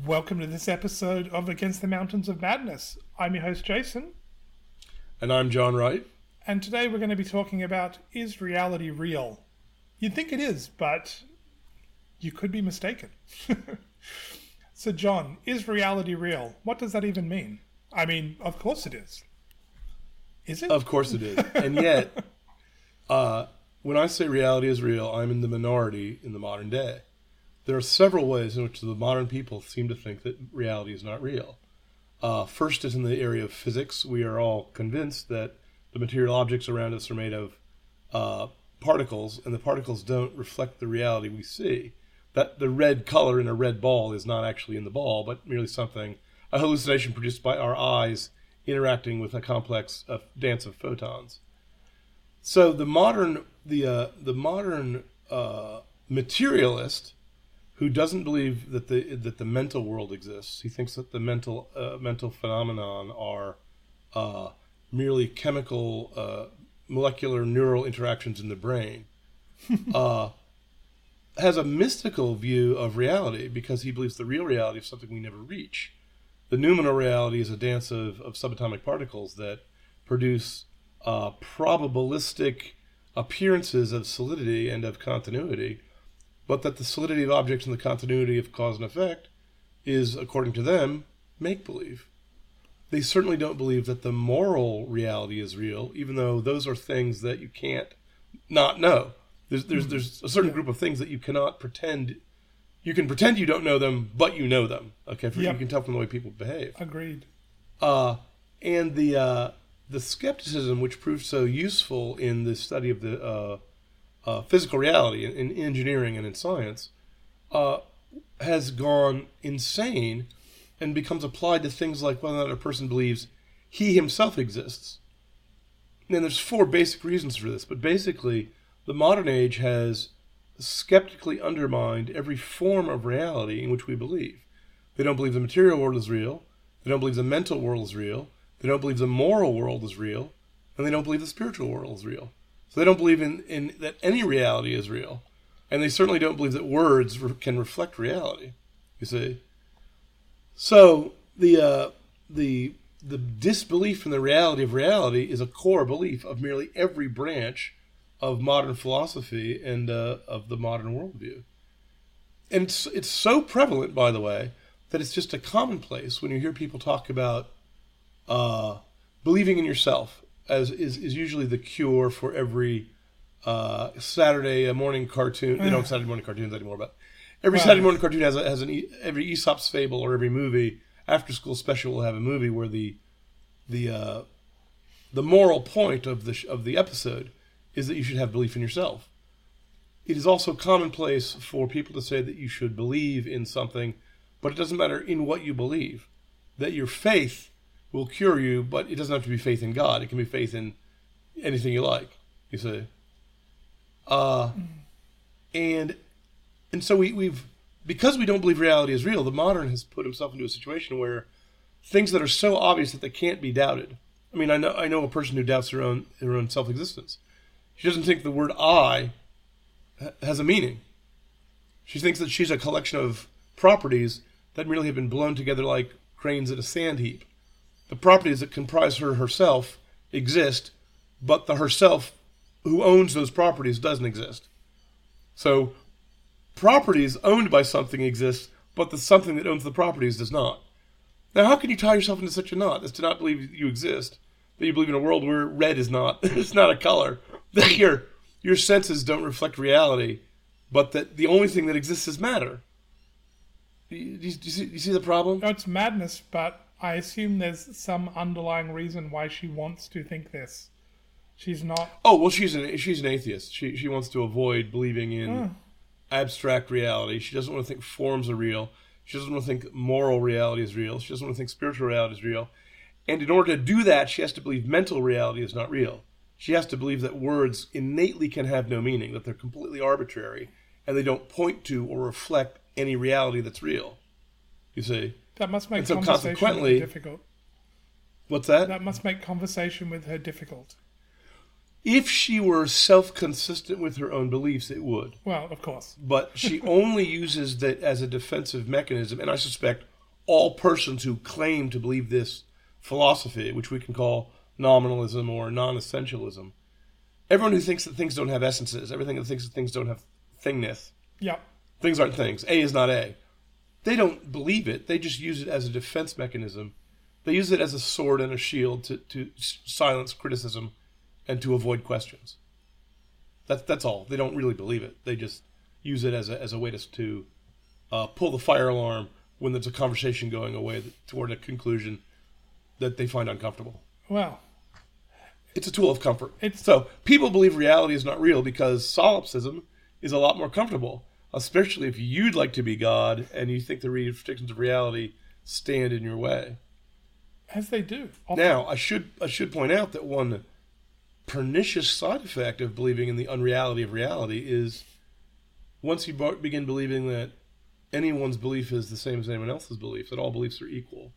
Welcome to this episode of Against the Mountains of Madness. I'm your host, Jason. And I'm John Wright. And today we're going to be talking about, is reality real? You'd think it is, but you could be mistaken. So, John, is reality real? What does that even mean? I mean, of course it is. Is it? Of course it is. And yet, when I say reality is real, I'm in the minority in the modern day. There are several ways in which the modern people seem to think that reality is not real. First is in the area of physics. We are all convinced that the material objects around us are made of particles, and the particles don't reflect the reality we see. That the red color in a red ball is not actually in the ball, but merely a hallucination produced by our eyes interacting with a complex dance of photons. So the modern materialist, who doesn't believe that the mental world exists, he thinks that the mental phenomenon are merely chemical, molecular, neural interactions in the brain, has a mystical view of reality because he believes the real reality is something we never reach. The noumenal reality is a dance of subatomic particles that produce probabilistic appearances of solidity and of continuity, but that the solidity of objects and the continuity of cause and effect is, according to them, make-believe. They certainly don't believe that the moral reality is real, even though those are things that you can't not know. There's a certain group of things that you cannot pretend. You can pretend you don't know them, but you know them. Okay, You can tell from the way people behave. Agreed. And the skepticism, which proved so useful in the study of the physical reality in engineering and in science, has gone insane and becomes applied to things like whether or not a person believes he himself exists. And there's four basic reasons for this, but basically the modern age has skeptically undermined every form of reality in which we believe. They don't believe the material world is real, they don't believe the mental world is real, they don't believe the moral world is real, and they don't believe the spiritual world is real. So they don't believe in that any reality is real. And they certainly don't believe that words can reflect reality, you see. So the disbelief in the reality of reality is a core belief of nearly every branch of modern philosophy and of the modern worldview. And it's so prevalent, by the way, that it's just a commonplace when you hear people talk about believing in yourself, as is usually the cure for every Saturday morning cartoon. They don't have Saturday morning cartoons anymore, but every Saturday morning cartoon has every Aesop's fable or every movie after school special will have a movie where the moral point of the episode is that you should have belief in yourself. It is also commonplace for people to say that you should believe in something, but it doesn't matter in what you believe. That your faith will cure you, but it doesn't have to be faith in God. It can be faith in anything you like, you see. And so we've because we don't believe reality is real, the modern has put himself into a situation where things that are so obvious that they can't be doubted. I mean, I know a person who doubts her own self-existence. She doesn't think the word I has a meaning. She thinks that she's a collection of properties that merely have been blown together like grains in a sand heap. The properties that comprise her herself exist, but the herself who owns those properties doesn't exist. So properties owned by something exist, but the something that owns the properties does not. Now, how can you tie yourself into such a knot as to not believe you exist, that you believe in a world where red is not it's not a color, that your senses don't reflect reality, but that the only thing that exists is matter? Do you see the problem? No, it's madness, but I assume there's some underlying reason why she wants to think this. She's not... Oh, well, she's an atheist. She wants to avoid believing in abstract reality. She doesn't want to think forms are real. She doesn't want to think moral reality is real. She doesn't want to think spiritual reality is real. And in order to do that, she has to believe mental reality is not real. She has to believe that words innately can have no meaning, that they're completely arbitrary, and they don't point to or reflect any reality that's real. You see? That must make conversation with her difficult. What's that? That must make conversation with her difficult. If she were self-consistent with her own beliefs, it would. Well, of course. But she only uses that as a defensive mechanism, and I suspect all persons who claim to believe this philosophy, which we can call nominalism or non-essentialism, everyone who thinks that things don't have essences, everything that thinks that things don't have thingness, Yep. things aren't things, A is not A, they don't believe it. They just use it as a defense mechanism. They use it as a sword and a shield to silence criticism and to avoid questions. That's all. They don't really believe it. They just use it as a way to pull the fire alarm when there's a conversation going away toward a conclusion that they find uncomfortable. Well, it's a tool of comfort. So people believe reality is not real because solipsism is a lot more comfortable, especially if you'd like to be God and you think the restrictions of reality stand in your way. As they do. Often. Now, I should point out that one pernicious side effect of believing in the unreality of reality is once you begin believing that anyone's belief is the same as anyone else's belief, that all beliefs are equal,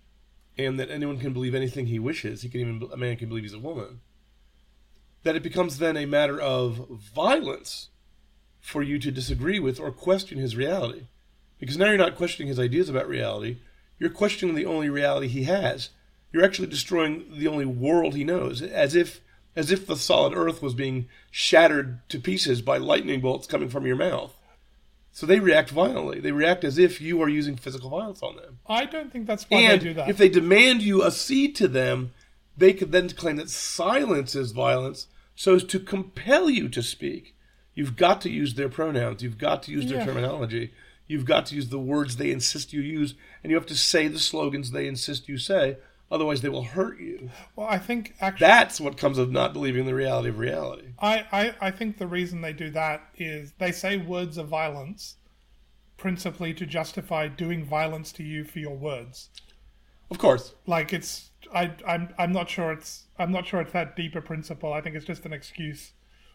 and that anyone can believe anything he wishes, a man can believe he's a woman, that it becomes then a matter of violence for you to disagree with or question his reality. Because now you're not questioning his ideas about reality, you're questioning the only reality he has. You're actually destroying the only world he knows, as if the solid earth was being shattered to pieces by lightning bolts coming from your mouth. So they react violently. They react as if you are using physical violence on them. I don't think that's why they do that. If they demand you accede to them, they could then claim that silence is violence so as to compel you to speak. You've got to use their pronouns. You've got to use their terminology. You've got to use the words they insist you use. And you have to say the slogans they insist you say. Otherwise, they will hurt you. Well, I think actually... That's what comes of not believing the reality of reality. I think the reason they do that is they say words of violence principally to justify doing violence to you for your words. Of course. Like it's... I'm not sure it's that deep a principle. I think it's just an excuse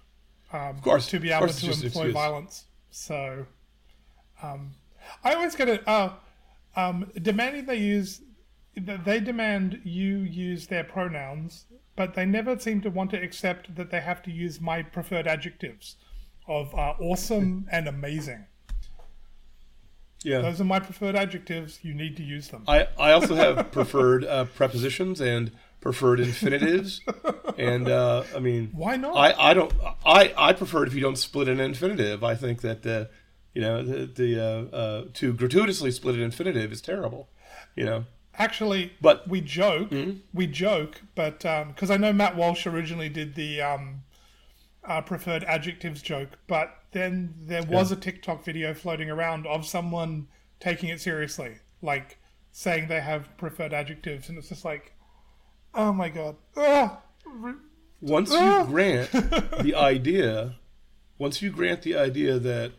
of course. to be able to employ violence. So I always get it... demanding they demand you use their pronouns, but they never seem to want to accept that they have to use my preferred adjectives of awesome and amazing. Yeah, those are my preferred adjectives. You need to use them. I also have preferred prepositions and preferred infinitives, and I mean, why not? I prefer it if you don't split an infinitive. I think that to gratuitously split an infinitive is terrible. Actually, but we joke, but because I know Matt Walsh originally did the preferred adjectives joke, but then there was a TikTok video floating around of someone taking it seriously, like saying they have preferred adjectives, and it's just like, oh my god. Once you grant the idea that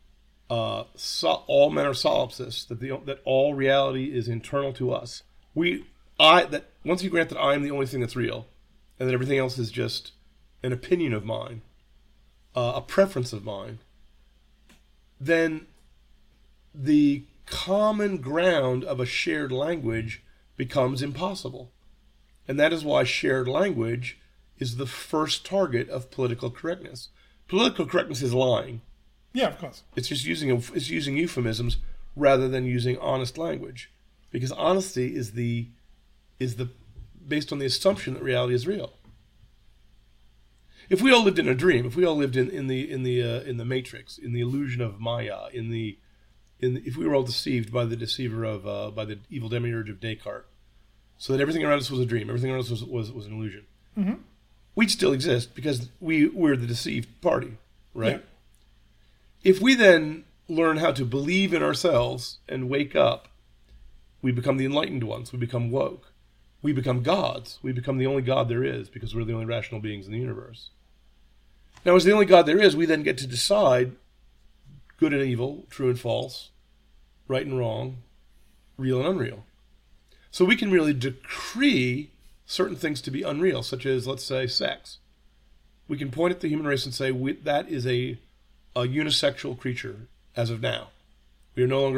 all men are solipsists, that all reality is internal to us. That once you grant that I am the only thing that's real, and that everything else is just an opinion of mine, a preference of mine, then the common ground of a shared language becomes impossible. And that is why shared language is the first target of political correctness. Political correctness is lying. Yeah, of course. It's just using euphemisms rather than using honest language, because honesty is based on the assumption that reality is real. If we all lived in a dream, if we all lived in the Matrix, in the illusion of Maya, if we were all deceived by the deceiver by the evil demiurge of Descartes, so that everything around us was a dream, everything around us was an illusion, we'd still exist because we're the deceived party, right? Yeah. If we then learn how to believe in ourselves and wake up, we become the enlightened ones. We become woke. We become gods. We become the only God there is because we're the only rational beings in the universe. Now, as the only God there is, we then get to decide good and evil, true and false, right and wrong, real and unreal. So we can really decree certain things to be unreal, such as, let's say, sex. We can point at the human race and say that is a unisexual creature as of now. We are no longer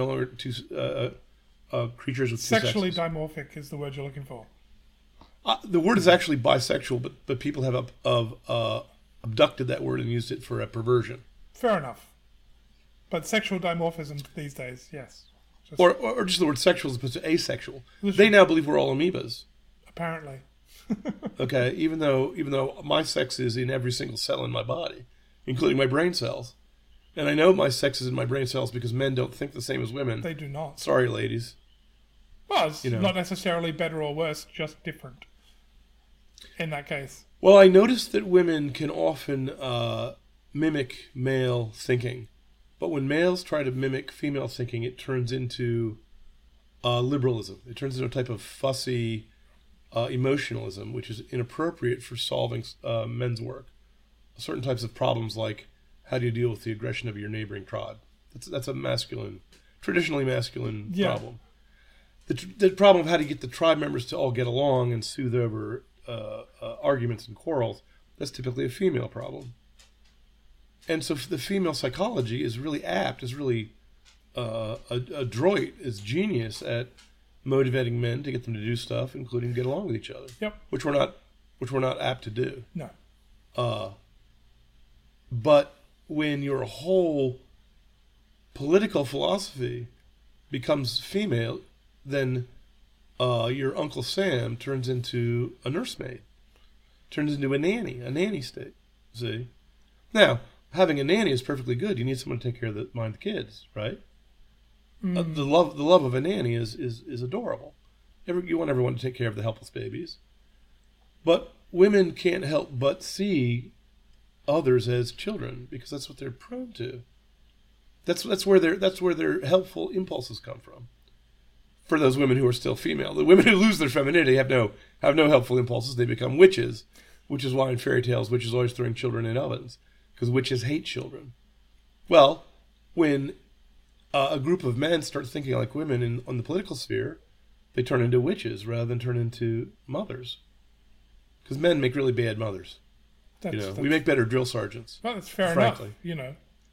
creatures with sexually dimorphic is the word you're looking for. The word is actually bisexual, but people have abducted that word and used it for a perversion. Fair enough. But sexual dimorphism these days, yes. Just or just the word sexual as opposed to asexual. Literally. They now believe we're all amoebas. apparently. Okay, even though my sex is in every single cell in my body, including my brain cells, and I know my sex is in my brain cells because men don't think the same as women. They do not. Sorry, ladies. Well, it's You know. not necessarily better or worse, just different. In that case. Well, I noticed that women can often mimic male thinking, but when males try to mimic female thinking, it turns into liberalism. It turns into a type of fussy emotionalism, which is inappropriate for solving men's work. Certain types of problems, like how do you deal with the aggression of your neighboring tribe? That's a masculine, traditionally masculine problem. The problem of how to get the tribe members to all get along and soothe over arguments and quarrels, that's typically a female problem. And so the female psychology is really apt, is really adroit, is genius at motivating men to get them to do stuff, including get along with each other. Yep. Which we're not apt to do. No. But when your whole political philosophy becomes female, then your Uncle Sam turns into a nursemaid, turns into a nanny state. See? Now, having a nanny is perfectly good. You need someone to take care of mind the kids, right? The love of a nanny is adorable. You want everyone to take care of the helpless babies, but women can't help but see others as children because that's what they're prone to. That's where their helpful impulses come from. For those women who are still female, the women who lose their femininity have no helpful impulses. They become witches, which is why in fairy tales witches always throwing children in ovens because witches hate children. Well, when a group of men start thinking like women on the political sphere, they turn into witches rather than turn into mothers. Because men make really bad mothers. We make better drill sergeants. Well, that's fair frankly. enough,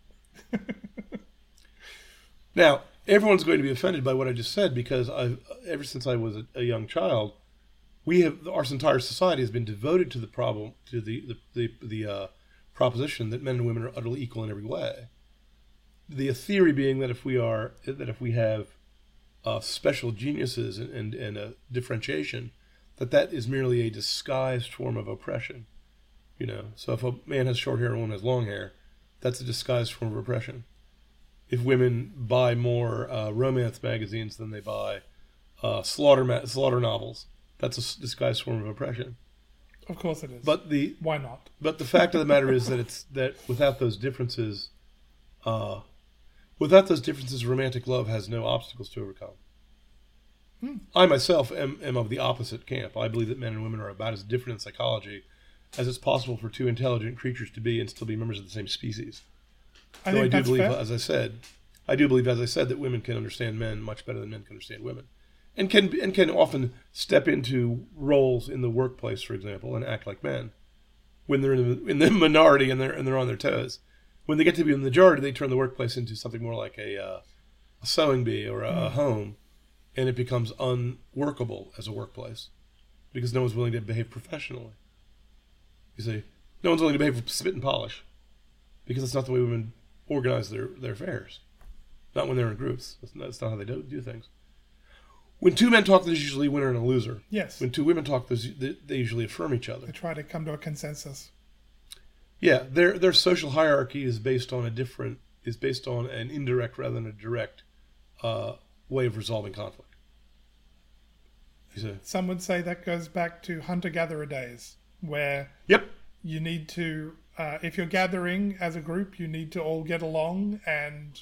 Now, everyone's going to be offended by what I just said because ever since I was a young child, our entire society has been devoted to the problem, to the proposition that men and women are utterly equal in every way. The theory being that if we have special geniuses and a differentiation, that is merely a disguised form of oppression. So if a man has short hair and a woman has long hair, that's a disguised form of oppression. If women buy more romance magazines than they buy slaughter novels, that's a disguised form of oppression. Of course it is. But why not? But the fact of the matter is that without those differences, romantic love has no obstacles to overcome. I myself am of the opposite camp. I believe that men and women are about as different in psychology as it's possible for two intelligent creatures to be and still be members of the same species. I do believe, as I said, that women can understand men much better than men can understand women, and can often step into roles in the workplace, for example, and act like men when they're in the minority and they're on their toes. When they get to be in the majority, they turn the workplace into something more like a sewing bee or a home, and it becomes unworkable as a workplace because no one's willing to behave professionally. You see, no one's willing to behave with spit and polish because that's not the way women organize their affairs. Not when they're in groups. That's not how they do things. When two men talk, there's usually a winner and a loser. Yes. When two women talk, they usually affirm each other. They try to come to a consensus. Yeah, their social hierarchy is based on an indirect rather than a direct way of resolving conflict. You see? Some would say that goes back to hunter-gatherer days, where you need to, if you're gathering as a group, you need to all get along and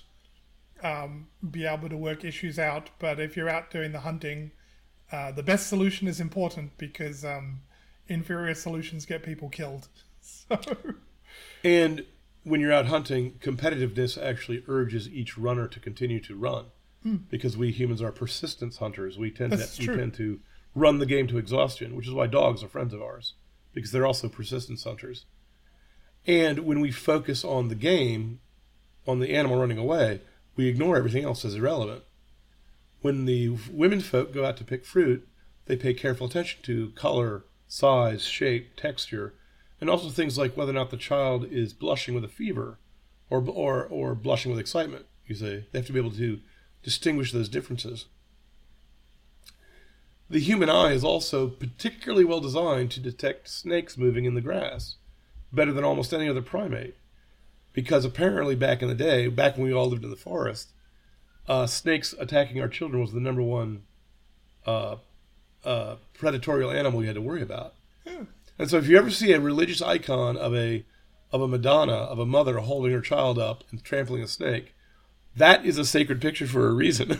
be able to work issues out. But if you're out doing the hunting, the best solution is important because inferior solutions get people killed. So. And when you're out hunting, competitiveness actually urges each runner to continue to run because we humans are persistence hunters. We tend to run the game to exhaustion, which is why dogs are friends of ours because they're also persistence hunters. And when we focus on the game, on the animal running away, we ignore everything else as irrelevant. When the women folk go out to pick fruit, they pay careful attention to color, size, shape, texture, and also things like whether or not the child is blushing with a fever or blushing with excitement. You say they have to be able to distinguish those differences. The human eye is also particularly well designed to detect snakes moving in the grass, better than almost any other primate. Because apparently back in the day, back when we all lived in the forest, snakes attacking our children was the number one predatorial animal you had to worry about. Yeah. And so if you ever see a religious icon of a Madonna, of a mother holding her child up and trampling a snake, that is a sacred picture for a reason.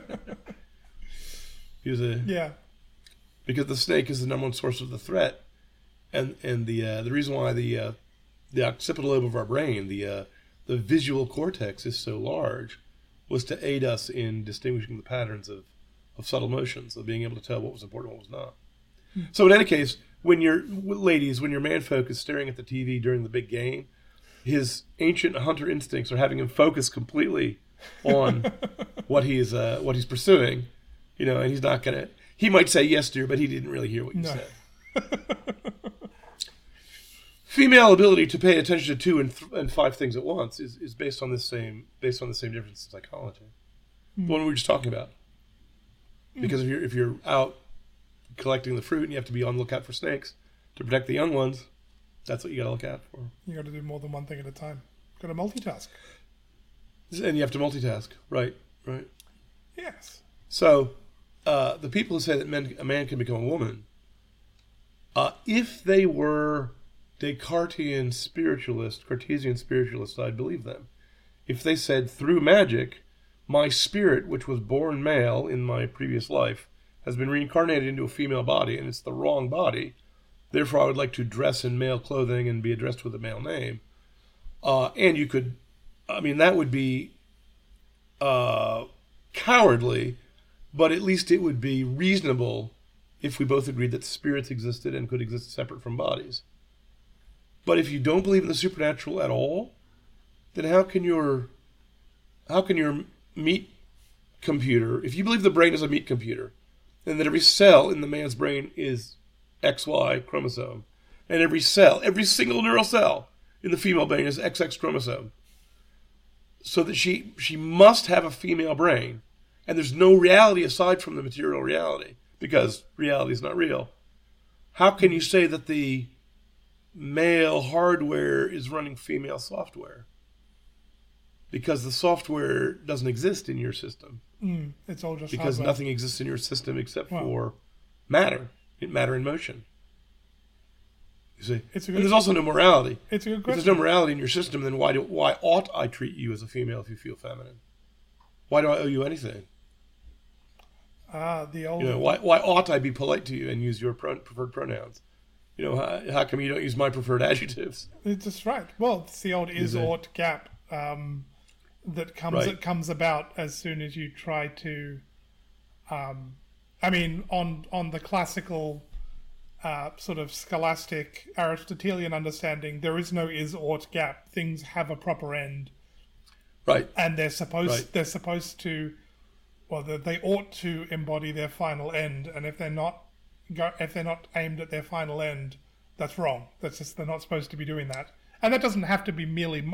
Yeah. Because the snake is the number one source of the threat, and the reason why the occipital lobe of our brain, the visual cortex, is so large, was to aid us in distinguishing the patterns of subtle motions, of being able to tell what was important and what was not. So in any case, when your manfolk is staring at the TV during the big game, his ancient hunter instincts are having him focus completely on what he's pursuing, and he's not gonna. He might say yes, dear, but he didn't really hear what you said. Female ability to pay attention to 2 and 5 things at once is based on the same difference in psychology, the one we were just talking about. Because if you're out collecting the fruit and you have to be on the lookout for snakes to protect the young ones, that's what you got to look out for. You got to do more than one thing at a time. Got to multitask. And you have to multitask, right? Yes. So the people who say that a man can become a woman, if they were Cartesian spiritualists, I'd believe them. If they said, through magic, my spirit, which was born male in my previous life, has been reincarnated into a female body, and it's the wrong body, therefore I would like to dress in male clothing and be addressed with a male name. And you could, that would be cowardly, but at least it would be reasonable if we both agreed that spirits existed and could exist separate from bodies. But if you don't believe in the supernatural at all, then how can your meat computer, if you believe the brain is a meat computer, and that every cell in the man's brain is XY chromosome, and every single neural cell in the female brain is XX chromosome, so that she must have a female brain, and there's no reality aside from the material reality, because reality is not real, how can you say that the male hardware is running female software? Because the software doesn't exist in your system. It's all just because hardware. nothing exists in your system except for matter in motion. You see, and there's also no morality. It's a good question. If there's no morality in your system, then why ought I treat you as a female if you feel feminine? Why do I owe you anything? Why ought I be polite to you and use your preferred pronouns? How come you don't use my preferred adjectives? It's just right. Well, it's the old is-ought gap that comes about as soon as you try to. On the classical sort of scholastic Aristotelian understanding, there is no is-ought gap. Things have a proper end, right? And they're supposed to. Well, they ought to embody their final end, and if they're not aimed at their final end, that's wrong. That's just, they're not supposed to be doing that. And that doesn't have to be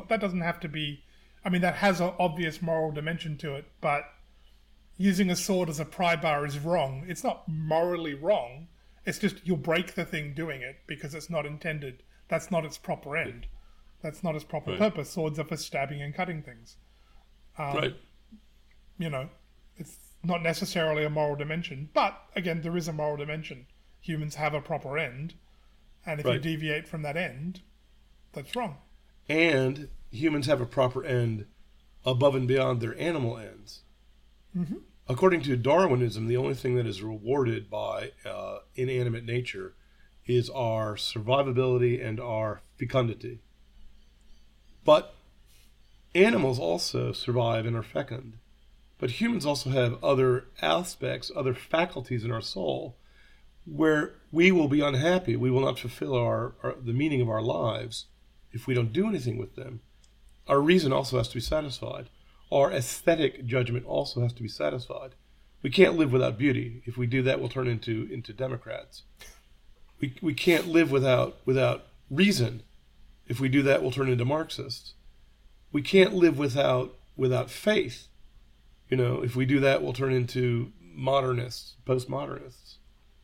that has an obvious moral dimension to it, but using a sword as a pry bar is wrong. It's not morally wrong. It's just you'll break the thing doing it because it's not intended. That's not its proper end. That's not its proper purpose. Swords are for stabbing and cutting things. Right. It's not necessarily a moral dimension, but again, there is a moral dimension. Humans have a proper end, and if you deviate from that end, that's wrong. And humans have a proper end above and beyond their animal ends. Mm-hmm. According to Darwinism, the only thing that is rewarded by inanimate nature is our survivability and our fecundity. But animals also survive and are fecund. But humans also have other aspects, other faculties in our soul, where we will be unhappy. We will not fulfill the meaning of our lives if we don't do anything with them. Our reason also has to be satisfied. Our aesthetic judgment also has to be satisfied. We can't live without beauty. If we do that, we'll turn into Democrats. We can't live without reason. If we do that, we'll turn into Marxists. We can't live without faith. If we do that, we'll turn into modernists, postmodernists.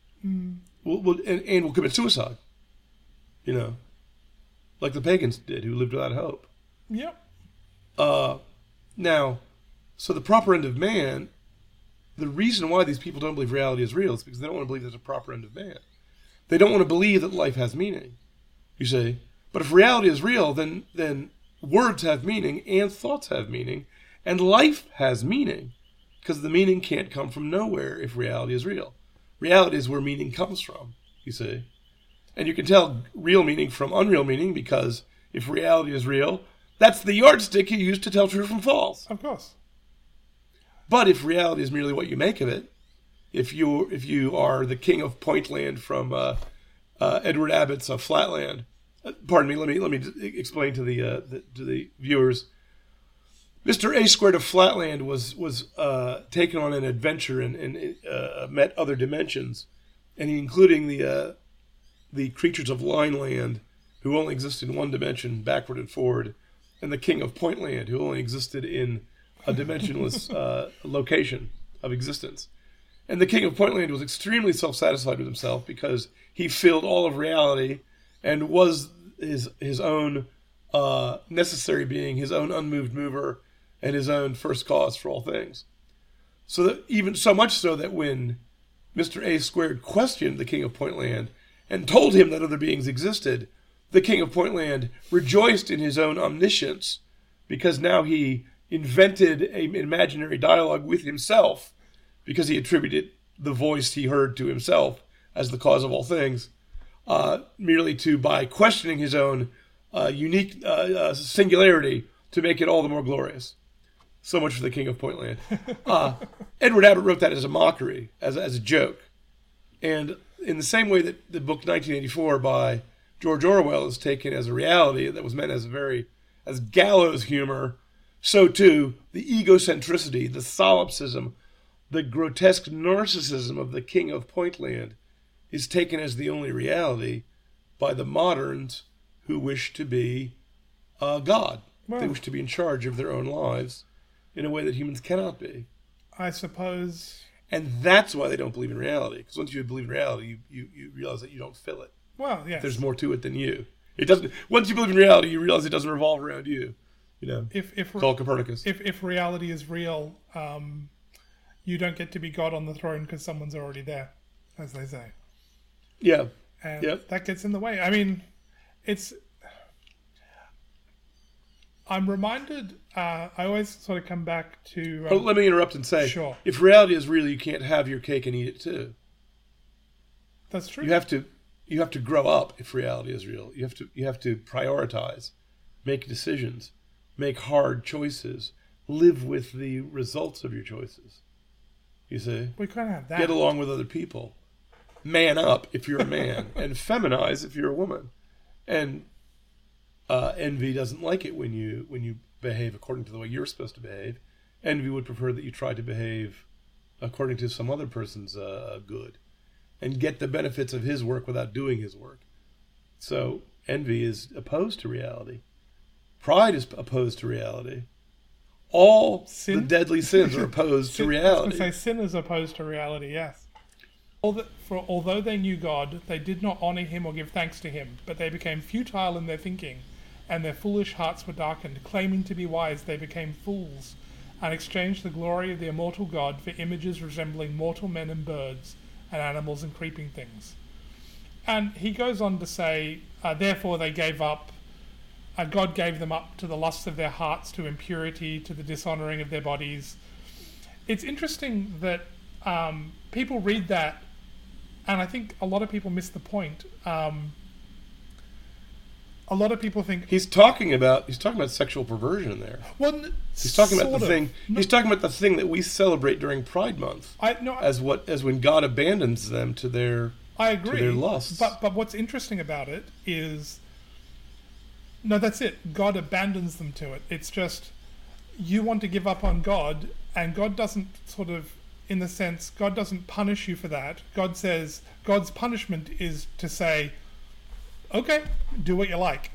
We'll commit suicide. Like the pagans did, who lived without hope. Yep. Now, so the proper end of man, the reason why these people don't believe reality is real is because they don't want to believe there's a proper end of man. They don't want to believe that life has meaning, you see. But if reality is real, then words have meaning and thoughts have meaning and life has meaning, because the meaning can't come from nowhere if reality is real. Reality is where meaning comes from, you see. And you can tell real meaning from unreal meaning, because if reality is real, that's the yardstick you use to tell true from false. Of course. But if reality is merely what you make of it, if you are the king of Pointland from Edward Abbott's Flatland, pardon me, let me explain to the viewers. Mr. A Squared of Flatland was taken on an adventure and met other dimensions, and including the creatures of Lineland, who only exist in one dimension, backward and forward, and the king of Pointland, who only existed in a dimensionless location of existence. And the king of Pointland was extremely self-satisfied with himself because he filled all of reality and was his own necessary being, his own unmoved mover, and his own first cause for all things. So that even so much so that when Mr. A Squared questioned the king of Pointland and told him that other beings existed, the king of Pointland rejoiced in his own omniscience, because now he invented an imaginary dialogue with himself, because he attributed the voice he heard to himself as the cause of all things, merely by questioning his own unique singularity to make it all the more glorious. So much for the king of Pointland. Edward Abbott wrote that as a mockery, as a joke. And in the same way that the book 1984 by George Orwell is taken as a reality that was meant as gallows humor, so too the egocentricity, the solipsism, the grotesque narcissism of the king of Pointland is taken as the only reality by the moderns who wish to be God. Wow. They wish to be in charge of their own lives in a way that humans cannot be. I suppose. And that's why they don't believe in reality. Because once you believe in reality, you realize that you don't fill it. Well, yes. There's more to it than you. It doesn't. Once you believe in reality, you realize it doesn't revolve around you. It's called Copernicus. If reality is real, you don't get to be God on the throne because someone's already there, as they say. Yeah. And that gets in the way. I mean, I'm reminded, I always sort of come back to... let me interrupt and say, sure. If reality is real, you can't have your cake and eat it too. That's true. You have to grow up if reality is real. You have to prioritize, make decisions, make hard choices, live with the results of your choices. You see? We kind of have that. Get along with other people. Man up if you're a man, and feminize if you're a woman. And envy doesn't like it when you behave according to the way you're supposed to behave. Envy would prefer that you try to behave according to some other person's good, and get the benefits of his work without doing his work. So envy is opposed to reality. Pride is opposed to reality. All the deadly sins are opposed to reality. I was going to say sin is opposed to reality, yes. Although they knew God, they did not honor him or give thanks to him, but they became futile in their thinking, and their foolish hearts were darkened. Claiming to be wise, they became fools, and exchanged the glory of the immortal God for images resembling mortal men and birds, and animals and creeping things. And he goes on to say, therefore they gave up, God gave them up to the lusts of their hearts, to impurity, to the dishonoring of their bodies. It's interesting that people read that, and I think a lot of people miss the point. A lot of people think he's talking about sexual perversion there. Well, he's talking about the thing. He's talking about the thing that we celebrate during Pride Month. As when God abandons them to their. I agree. To their lusts. But what's interesting about it is, no, that's it. God abandons them to it. It's just you want to give up on God, and God doesn't sort of, in the sense, God doesn't punish you for that. God says God's punishment is to say, okay, do what you like,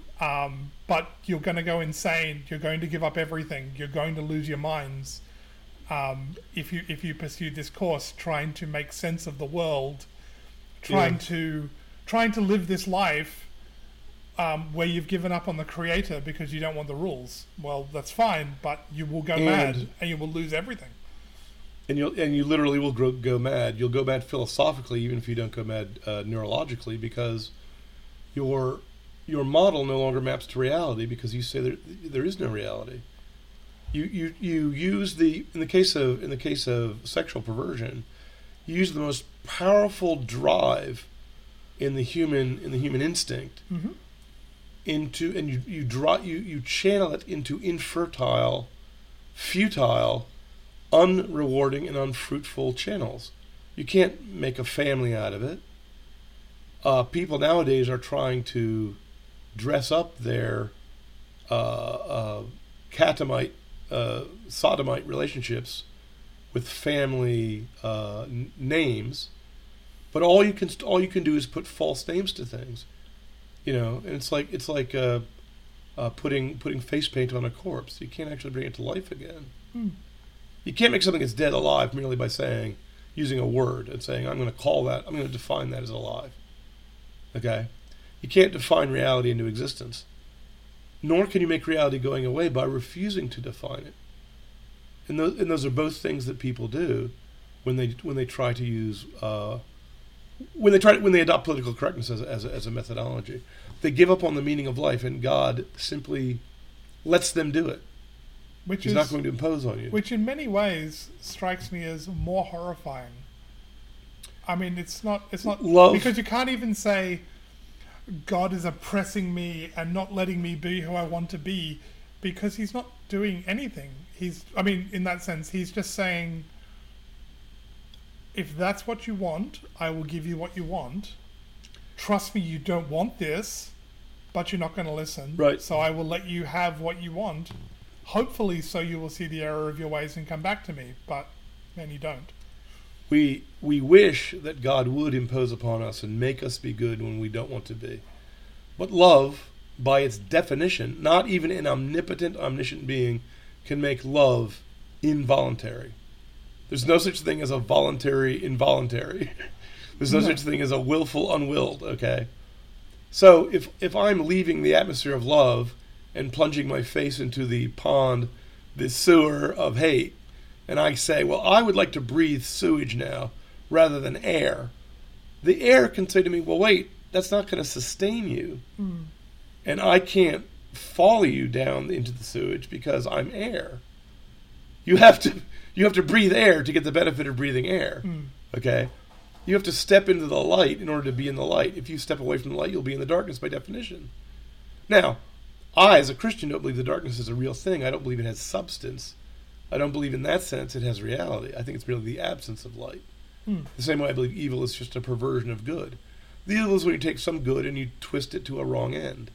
but you're going to go insane. You're going to give up everything. You're going to lose your minds. if you pursue this course, trying to make sense of the world, trying to live this life where you've given up on the creator because you don't want the rules. Well, that's fine, but you will go mad and you will lose everything. And you literally will go mad. You'll go mad philosophically, even if you don't go mad neurologically, because your model no longer maps to reality, because you say there is no reality. You use in the case of sexual perversion, you use the most powerful drive in the human instinct into, and you channel it into infertile, futile, unrewarding and unfruitful channels. You can't make a family out of it. People nowadays are trying to dress up their catamite, sodomite relationships with family names, but all you can do is put false names to things, and it's like putting face paint on a corpse. You can't actually bring it to life again. You can't make something that's dead alive merely by using a word and saying, I'm going to define that as alive. Okay? You can't define reality into existence. Nor can you make reality going away by refusing to define it. And those are both things that people do when they try to use when they adopt political correctness as a methodology. They give up on the meaning of life, and God simply lets them do it. He's not going to impose on you. Which in many ways strikes me as more horrifying. I mean, it's not love, because you can't even say God is oppressing me and not letting me be who I want to be, because he's not doing anything. In that sense, he's just saying, if that's what you want, I will give you what you want. Trust me, you don't want this, but you're not going to listen. Right. So I will let you have what you want. Hopefully, so you will see the error of your ways and come back to me, but then you don't. We wish that God would impose upon us and make us be good when we don't want to be. But love, by its definition, not even an omnipotent, omniscient being can make love involuntary. There's no such thing as a voluntary involuntary. There's no such thing as a willful unwilled, okay? So if I'm leaving the atmosphere of love and plunging my face into the pond, the sewer of hate, and I say, well, I would like to breathe sewage now rather than air, the air can say to me, well, wait, that's not going to sustain you. And I can't follow you down into the sewage because I'm air. You have to breathe air to get the benefit of breathing air. Okay? You have to step into the light in order to be in the light. If you step away from the light, you'll be in the darkness by definition. Now, I, as a Christian, don't believe the darkness is a real thing. I don't believe it has substance. I don't believe in that sense it has reality. I think it's merely the absence of light. The same way I believe evil is just a perversion of good. The evil is when you take some good and you twist it to a wrong end.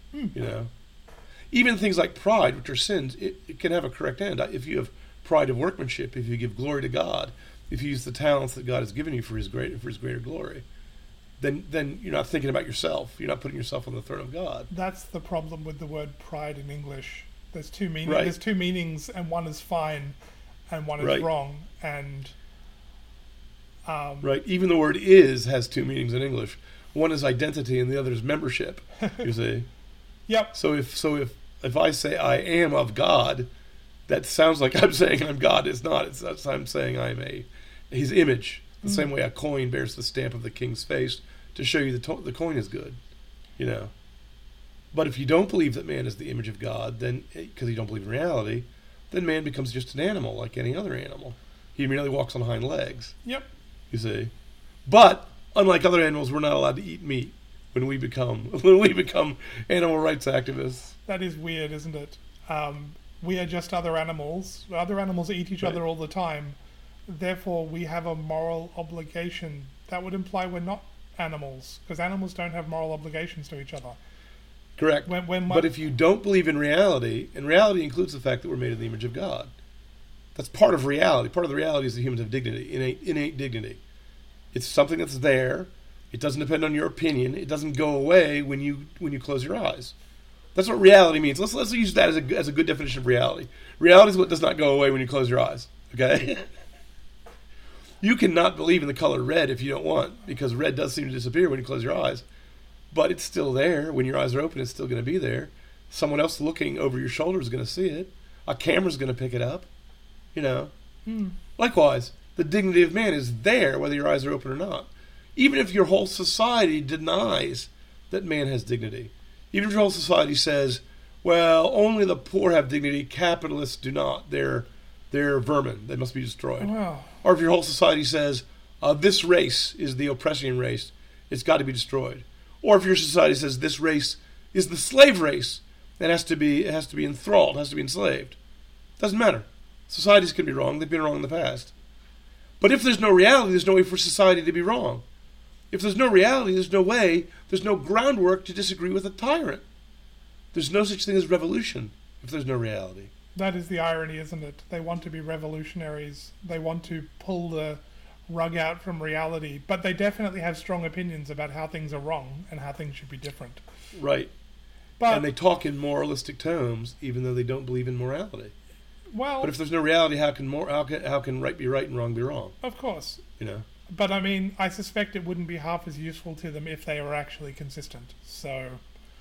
Even things like pride, which are sins, it can have a correct end. If you have pride of workmanship, if you give glory to God, if you use the talents that God has given you for his greater glory, then you're not thinking about yourself. You're not putting yourself on the throne of God. That's the problem with the word pride in English. There's two meanings. Right. There's two meanings, and one is fine, and one is wrong. And right. Even the word "is" has two meanings in English. One is identity, and the other is membership. You see. Yep. So if I say I am of God, that sounds like I'm saying I'm God. It's not. I'm saying I'm his image. The same way a coin bears the stamp of the king's face to show you the coin is good. But if you don't believe that man is the image of God, then because you don't believe in reality, then man becomes just an animal like any other animal. He merely walks on hind legs. Yep. You see. But unlike other animals, we're not allowed to eat meat when we become animal rights activists. That is weird, isn't it? We are just other animals. Other animals eat each other all the time. Therefore, we have a moral obligation. That would imply we're not animals, because animals don't have moral obligations to each other. Correct. But if you don't believe in reality, and reality includes the fact that we're made in the image of God, that's part of reality. Part of the reality is that humans have dignity, innate dignity. It's something that's there. It doesn't depend on your opinion. It doesn't go away when you close your eyes. That's what reality means. Let's use that as a good definition of reality. Reality is what does not go away when you close your eyes. Okay? You cannot believe in the color red if you don't want, because red does seem to disappear when you close your eyes. But it's still there. When your eyes are open, it's still going to be there. Someone else looking over your shoulder is going to see it. A camera's going to pick it up. You know? Likewise, the dignity of man is there whether your eyes are open or not. Even if your whole society denies that man has dignity. Even if your whole society says, well, only the poor have dignity, capitalists do not. They're vermin. They must be destroyed. Wow. Or if your whole society says, this race is the oppressing race, it's got to be destroyed. Or if your society says this race is the slave race, it has to be enthralled, has to be enslaved. Doesn't matter. Societies can be wrong. They've been wrong in the past. But if there's no reality, there's no way for society to be wrong. If there's no reality, there's no way, there's no groundwork to disagree with a tyrant. There's no such thing as revolution if there's no reality. That is the irony, isn't it? They want to be revolutionaries. They want to pull the rug out from reality, but they definitely have strong opinions about how things are wrong and how things should be different. Right. And they talk in moralistic terms, even though they don't believe in morality. Well, but if there's no reality, how can right be right and wrong be wrong? Of course. You know. But I mean, I suspect it wouldn't be half as useful to them if they were actually consistent. So,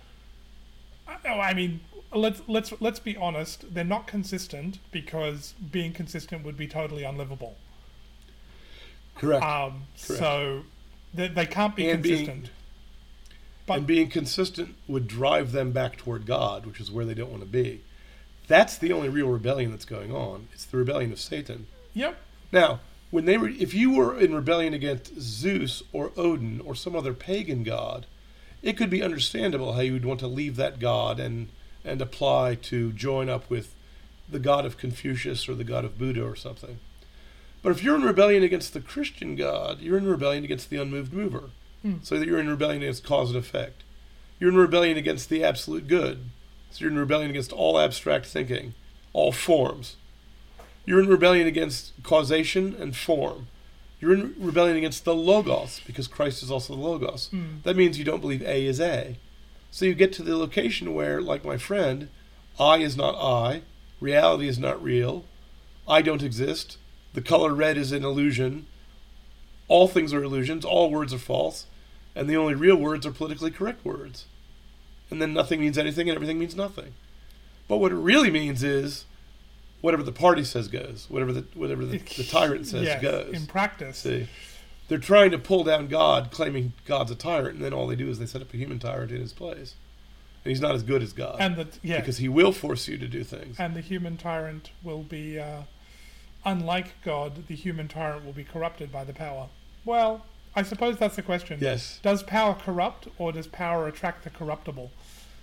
I mean, let's be honest. They're not consistent because being consistent would be totally unlivable. Correct. So they can't be consistent. And being consistent would drive them back toward God, which is where they don't want to be. That's the only real rebellion that's going on. It's the rebellion of Satan. Yep. Now, if you were in rebellion against Zeus or Odin or some other pagan god, it could be understandable how you would want to leave that god and apply to join up with the god of Confucius or the god of Buddha or something. But if you're in rebellion against the Christian God, you're in rebellion against the unmoved mover. So that you're in rebellion against cause and effect. You're in rebellion against the absolute good. So you're in rebellion against all abstract thinking, all forms. You're in rebellion against causation and form. You're in rebellion against the Logos, because Christ is also the Logos. That means you don't believe A is A. So you get to the location where, like my friend, I is not I, reality is not real, I don't exist, the color red is an illusion, all things are illusions, all words are false, and the only real words are politically correct words. And then nothing means anything and everything means nothing. But what it really means is whatever the party says goes, whatever the tyrant says goes. In practice. See, they're trying to pull down God, claiming God's a tyrant, and then all they do is they set up a human tyrant in his place. And he's not as good as God. Because he will force you to do things. And the human tyrant will be, unlike God, the human tyrant will be corrupted by the power. Well, I suppose that's the question. Yes. Does power corrupt, or does power attract the corruptible?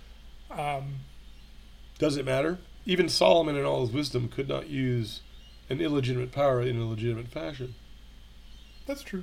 Does it matter? Even Solomon in all his wisdom could not use an illegitimate power in a legitimate fashion. That's true.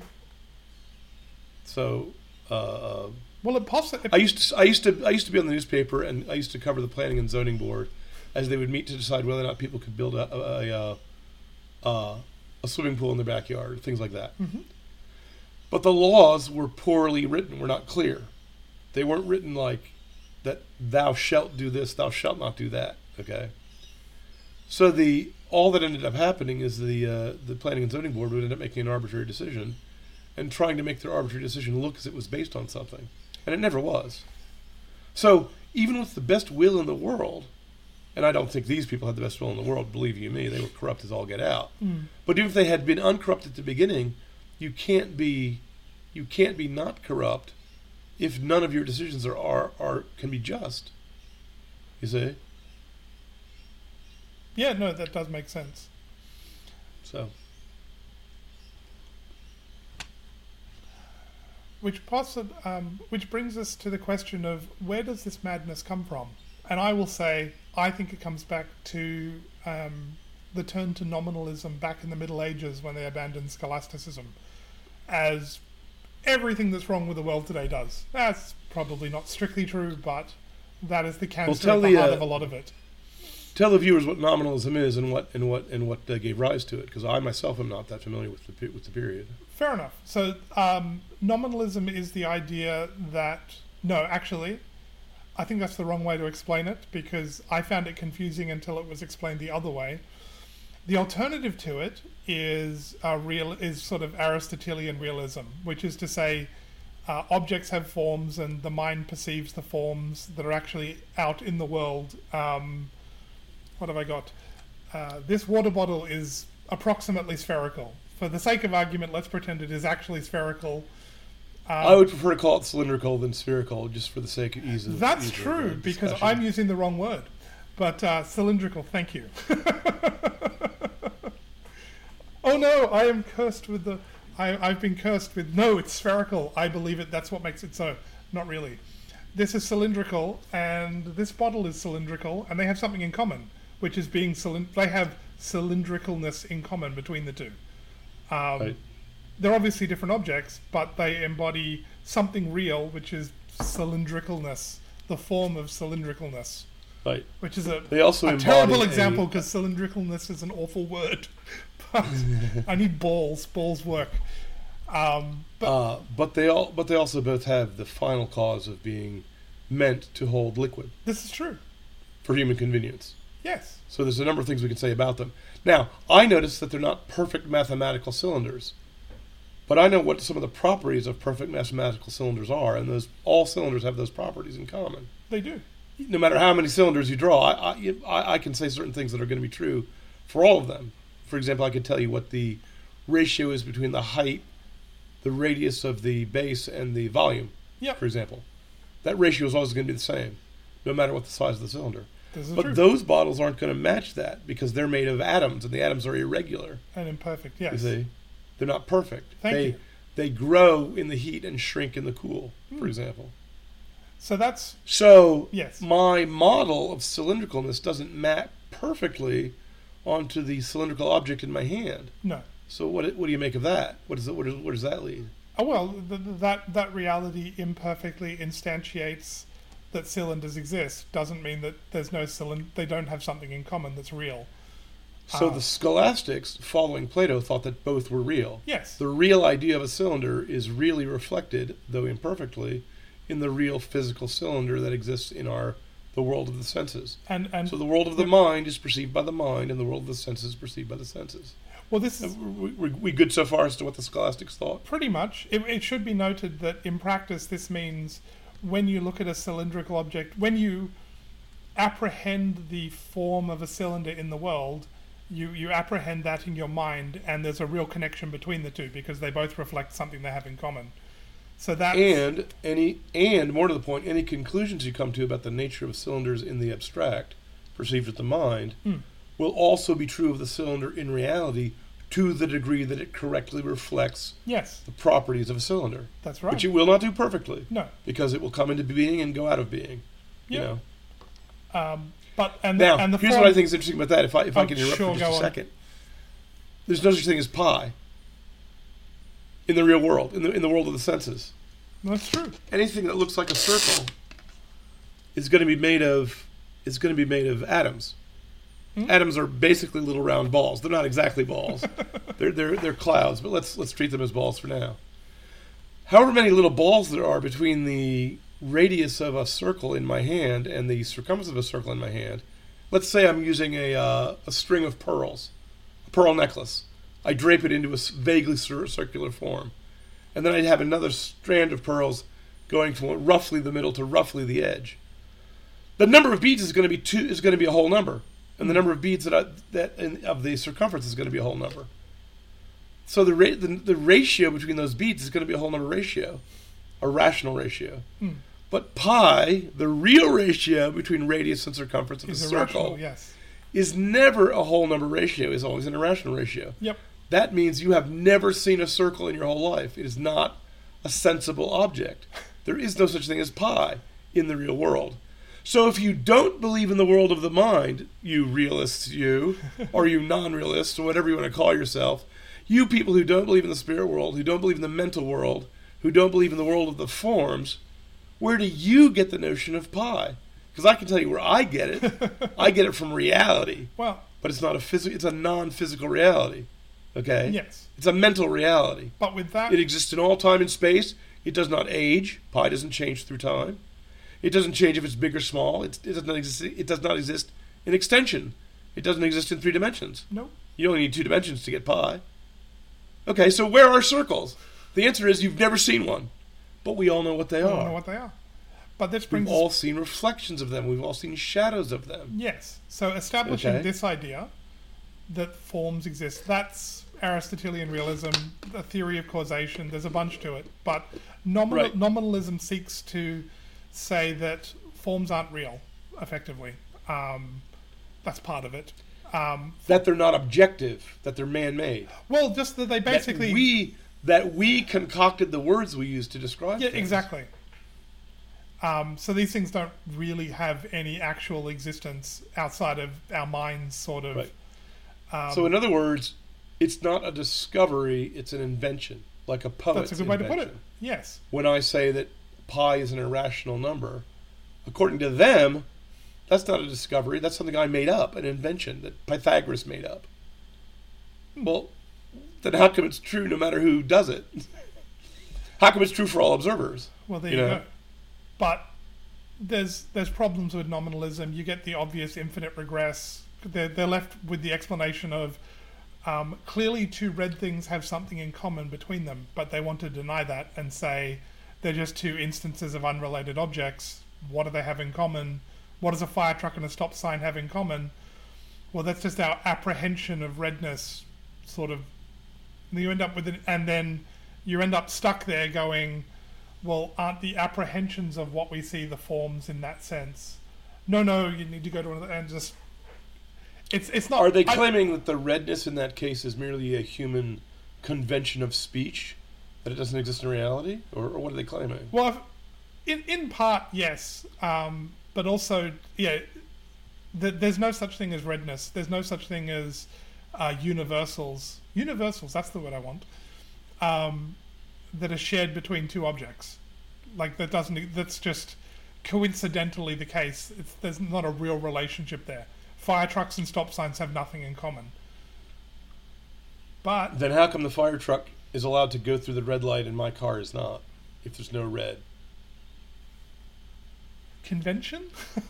So, well, I used to be on the newspaper, and I used to cover the planning and zoning board as they would meet to decide whether or not people could build a swimming pool in their backyard, things like that. Mm-hmm. But the laws were poorly written, were not clear. They weren't written like that. Thou shalt do this, thou shalt not do that. Okay. So all that ended up happening is the planning and zoning board would end up making an arbitrary decision, and trying to make their arbitrary decision look as it was based on something, and it never was. So even with the best will in the world, and I don't think these people had the best will in the world, believe you me, they were corrupt as all get out. But even if they had been uncorrupt at the beginning, you can't be not corrupt if none of your decisions can be just. You see? Yeah, no, that does make sense. So, which brings us to the question of where does this madness come from? And I will say, I think it comes back to the turn to nominalism back in the Middle Ages when they abandoned scholasticism, as everything that's wrong with the world today does. That's probably not strictly true, but that is the cancer at the heart of a lot of it. Tell the viewers what nominalism is and what gave rise to it, because I myself am not that familiar with the period. Fair enough. So nominalism is the idea that actually, I think that's the wrong way to explain it, because I found it confusing until it was explained the other way. The alternative to it is sort of Aristotelian realism, which is to say, objects have forms, and the mind perceives the forms that are actually out in the world. What have I got? This water bottle is approximately spherical. For the sake of argument, let's pretend it is actually spherical. I would prefer to call it cylindrical than spherical, just for the sake of ease of That's true, because I'm using the wrong word. But cylindrical, thank you. Oh no, I am cursed with the... I've been cursed with... No, it's spherical. I believe it. That's what makes it so. Not really. This is cylindrical, and this bottle is cylindrical, and they have something in common, which is being they have cylindricalness in common between the two. Right. They're obviously different objects, but they embody something real, which is cylindricalness, the form of cylindricalness. Right. Which is a embody terrible example, because cylindricalness is an awful word. But I need balls. Balls work. But they also both have the final cause of being meant to hold liquid. This is true. For human convenience. Yes. So there's a number of things we can say about them. Now, I notice that they're not perfect mathematical cylinders. But I know what some of the properties of perfect mathematical cylinders are, and all cylinders have those properties in common. They do. No matter how many cylinders you draw, I can say certain things that are going to be true for all of them. For example, I could tell you what the ratio is between the height, the radius of the base, and the volume, for example. That ratio is always going to be the same, no matter what the size of the cylinder. But those bottles aren't going to match that, because they're made of atoms, and the atoms are irregular. And imperfect, yes. You see? They're not perfect. Thank you. They grow in the heat and shrink in the cool, for example. So yes. My model of cylindricalness doesn't map perfectly onto the cylindrical object in my hand. No. So what do you make of that? Where does that lead? Oh well, that reality imperfectly instantiates that cylinders exist. Doesn't mean that there's no cylinder. They don't have something in common that's real. So the scholastics, following Plato, thought that both were real. Yes. The real idea of a cylinder is really reflected, though imperfectly, in the real physical cylinder that exists in the world of the senses. And so the world of the mind is perceived by the mind, and the world of the senses is perceived by the senses. Well, this is... We good so far as to what the scholastics thought? Pretty much. It should be noted that in practice this means when you look at a cylindrical object, when you apprehend the form of a cylinder in the world, you apprehend that in your mind, and there's a real connection between the two because they both reflect something they have in common. So that and more to the point, any conclusions you come to about the nature of cylinders in the abstract, perceived with the mind, will also be true of the cylinder in reality to the degree that it correctly reflects the properties of a cylinder. That's right. Which it will not do perfectly. No. Because it will come into being and go out of being. Yeah. You know. Here's what I think is interesting about that, if I can interrupt for just a second. There's no such thing as pi in the real world, in the world of the senses. That's true. Anything that looks like a circle is going to be made of atoms. Atoms are basically little round balls. They're not exactly balls. they're clouds, but let's treat them as balls for now. However many little balls there are between the radius of a circle in my hand and the circumference of a circle in my hand. Let's say I'm using a string of pearls, a pearl necklace. I drape it into a vaguely circular form, and then I'd have another strand of pearls going from roughly the middle to roughly the edge. The number of beads is going to be a whole number, and the number of beads of the circumference is going to be a whole number. So the ratio between those beads is going to be a whole number ratio, a rational ratio. But pi, the real ratio between radius and circumference of a circle, is never a whole number ratio. It's always an irrational ratio. Yep. That means you have never seen a circle in your whole life. It is not a sensible object. There is no such thing as pi in the real world. So if you don't believe in the world of the mind, you realists, or you non-realists, or whatever you want to call yourself, you people who don't believe in the spirit world, who don't believe in the mental world, who don't believe in the world of the forms, where do you get the notion of pi? Because I can tell you where I get it. I get it from reality. Well, but it's not it's a non-physical reality. Okay? Yes. It's a mental reality. But with that, it exists in all time and space. It does not age. Pi doesn't change through time. It doesn't change if it's big or small. It does not exist in extension. It doesn't exist in 3 dimensions. Nope. You only need 2 dimensions to get pi. Okay, so where are circles? The answer is you've never seen one. But we all know what they We are. don't know what they are. But this We've brings all seen reflections of them. We've all seen shadows of them. yes. So establishing Okay. this idea that forms exist, that's Aristotelian realism, the theory of causation. There's a bunch to it. But Right. nominalism seeks to say that forms aren't real, effectively. That's part of it. That they're not objective, that they're man-made. Well, just that they basically... That we concocted the words we use to describe Yeah, things. exactly. So these things don't really have any actual existence outside of our minds, sort of. Right. So in other words, it's not a discovery, it's an invention, like a poet's That's a good way to put it. invention. Yes. When I say that pi is an irrational number, according to them, that's not a discovery, that's something I made up, an invention that Pythagoras made up. Well, then how come it's true no matter who does it? How come it's true for all observers? Well, there you go. But there's problems with nominalism. You get the obvious infinite regress. They're left with the explanation of clearly 2 red things have something in common between them, but they want to deny that and say they're just 2 instances of unrelated objects. What do they have in common? What does a fire truck and a stop sign have in common? Well, that's just our apprehension of redness, sort of. You end up with it, and then you end up stuck there going, well, aren't the apprehensions of what we see the forms in that sense? No, you need to go to another, and just... It's not... Are they claiming that the redness in that case is merely a human convention of speech? That it doesn't exist in reality? Or what are they claiming? Well, in part, yes. But also, yeah, there's no such thing as redness. There's no such thing as universals. Universals, that's the word I want. That are shared between 2 objects. Like, that's just coincidentally the case. There's not a real relationship there. Fire trucks and stop signs have nothing in common. But Then how come the fire truck is allowed to go through the red light and my car is not, if there's no red? convention?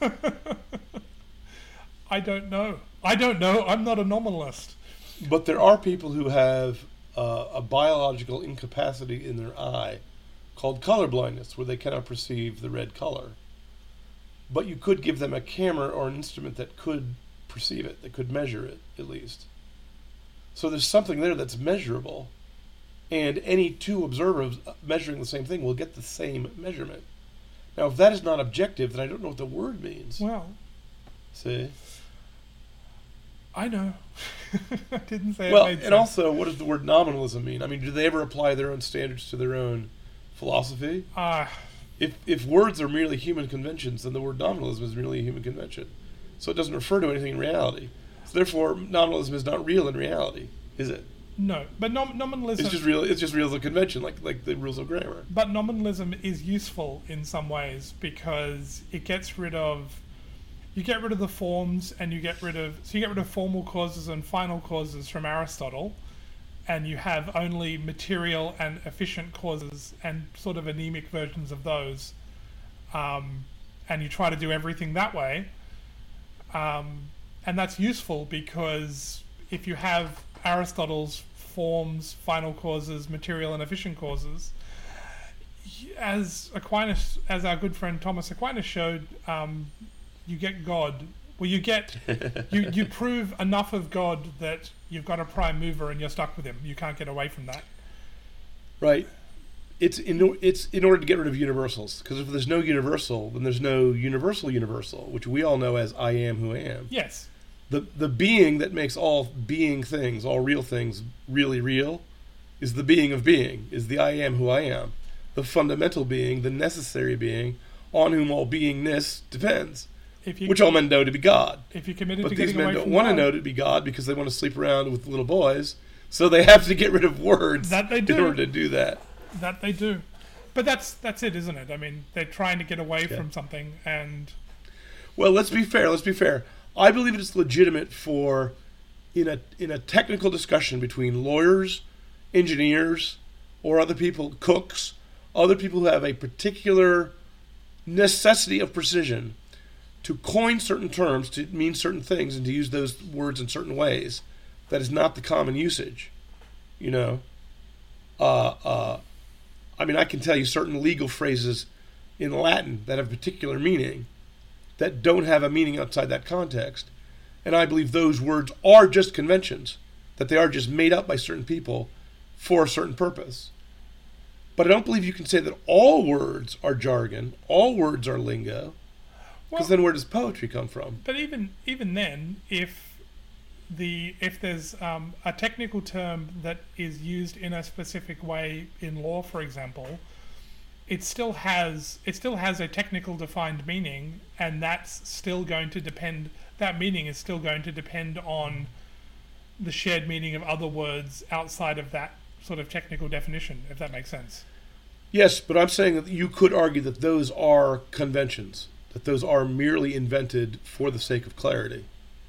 I don't know. I'm not a nominalist. But there are people who have a biological incapacity in their eye called color blindness, where they cannot perceive the red color. But you could give them a camera or an instrument that could perceive it, that could measure it, at least. So there's something there that's measurable, and any 2 observers measuring the same thing will get the same measurement. Now, if that is not objective, then I don't know what the word means. Well, See? I know. I didn't say Well, it made and sense. also, what does the word nominalism mean? I mean, do they ever apply their own standards to their own philosophy? If words are merely human conventions, then the word nominalism is merely a human convention. So it doesn't refer to anything in reality. So therefore, nominalism is not real in reality, is it? No, but nominalism... It's just real. It's just real as a convention, like the rules of grammar. But nominalism is useful in some ways because it gets rid of... You get rid of the forms and you get rid of formal causes and final causes from Aristotle, and you have only material and efficient causes and sort of anemic versions of those, and you try to do everything that way, and that's useful because if you have Aristotle's forms, final causes, material and efficient causes, as our good friend Thomas Aquinas showed, you get God. Well, you prove enough of God that you've got a prime mover and you're stuck with him. You can't get away from that. Right. It's in order to get rid of universals, because if there's no universal, then there's no universal, which we all know as I am who I am. Yes. The being that makes all being things, all real things, really real, is the being of being, is the I am who I am. The fundamental being, the necessary being, on whom all beingness depends. Which all men know to be God. If you're committed to But getting these away men from don't want to God, know to be God because they want to sleep around with little boys, so they have to get rid of words That they do. in order to do that. that they do. But that's it, isn't it? I mean, they're trying to get away from something, and Well, let's be fair. I believe it's legitimate for, in a technical discussion between lawyers, engineers, or other people, cooks, other people who have a particular necessity of precision, to coin certain terms to mean certain things and to use those words in certain ways that is not the common usage. You know, I mean, I can tell you certain legal phrases in Latin that have particular meaning that don't have a meaning outside that context. And I believe those words are just conventions, that they are just made up by certain people for a certain purpose. But I don't believe you can say that all words are jargon, all words are lingo, because then where does poetry come from? But even then, if there's a technical term that is used in a specific way in law, for example, it still has a technical defined meaning, and that's still going to depend. That meaning is still going to depend on the shared meaning of other words outside of that sort of technical definition, if that makes sense. Yes, but I'm saying that you could argue that those are conventions, that those are merely invented for the sake of clarity.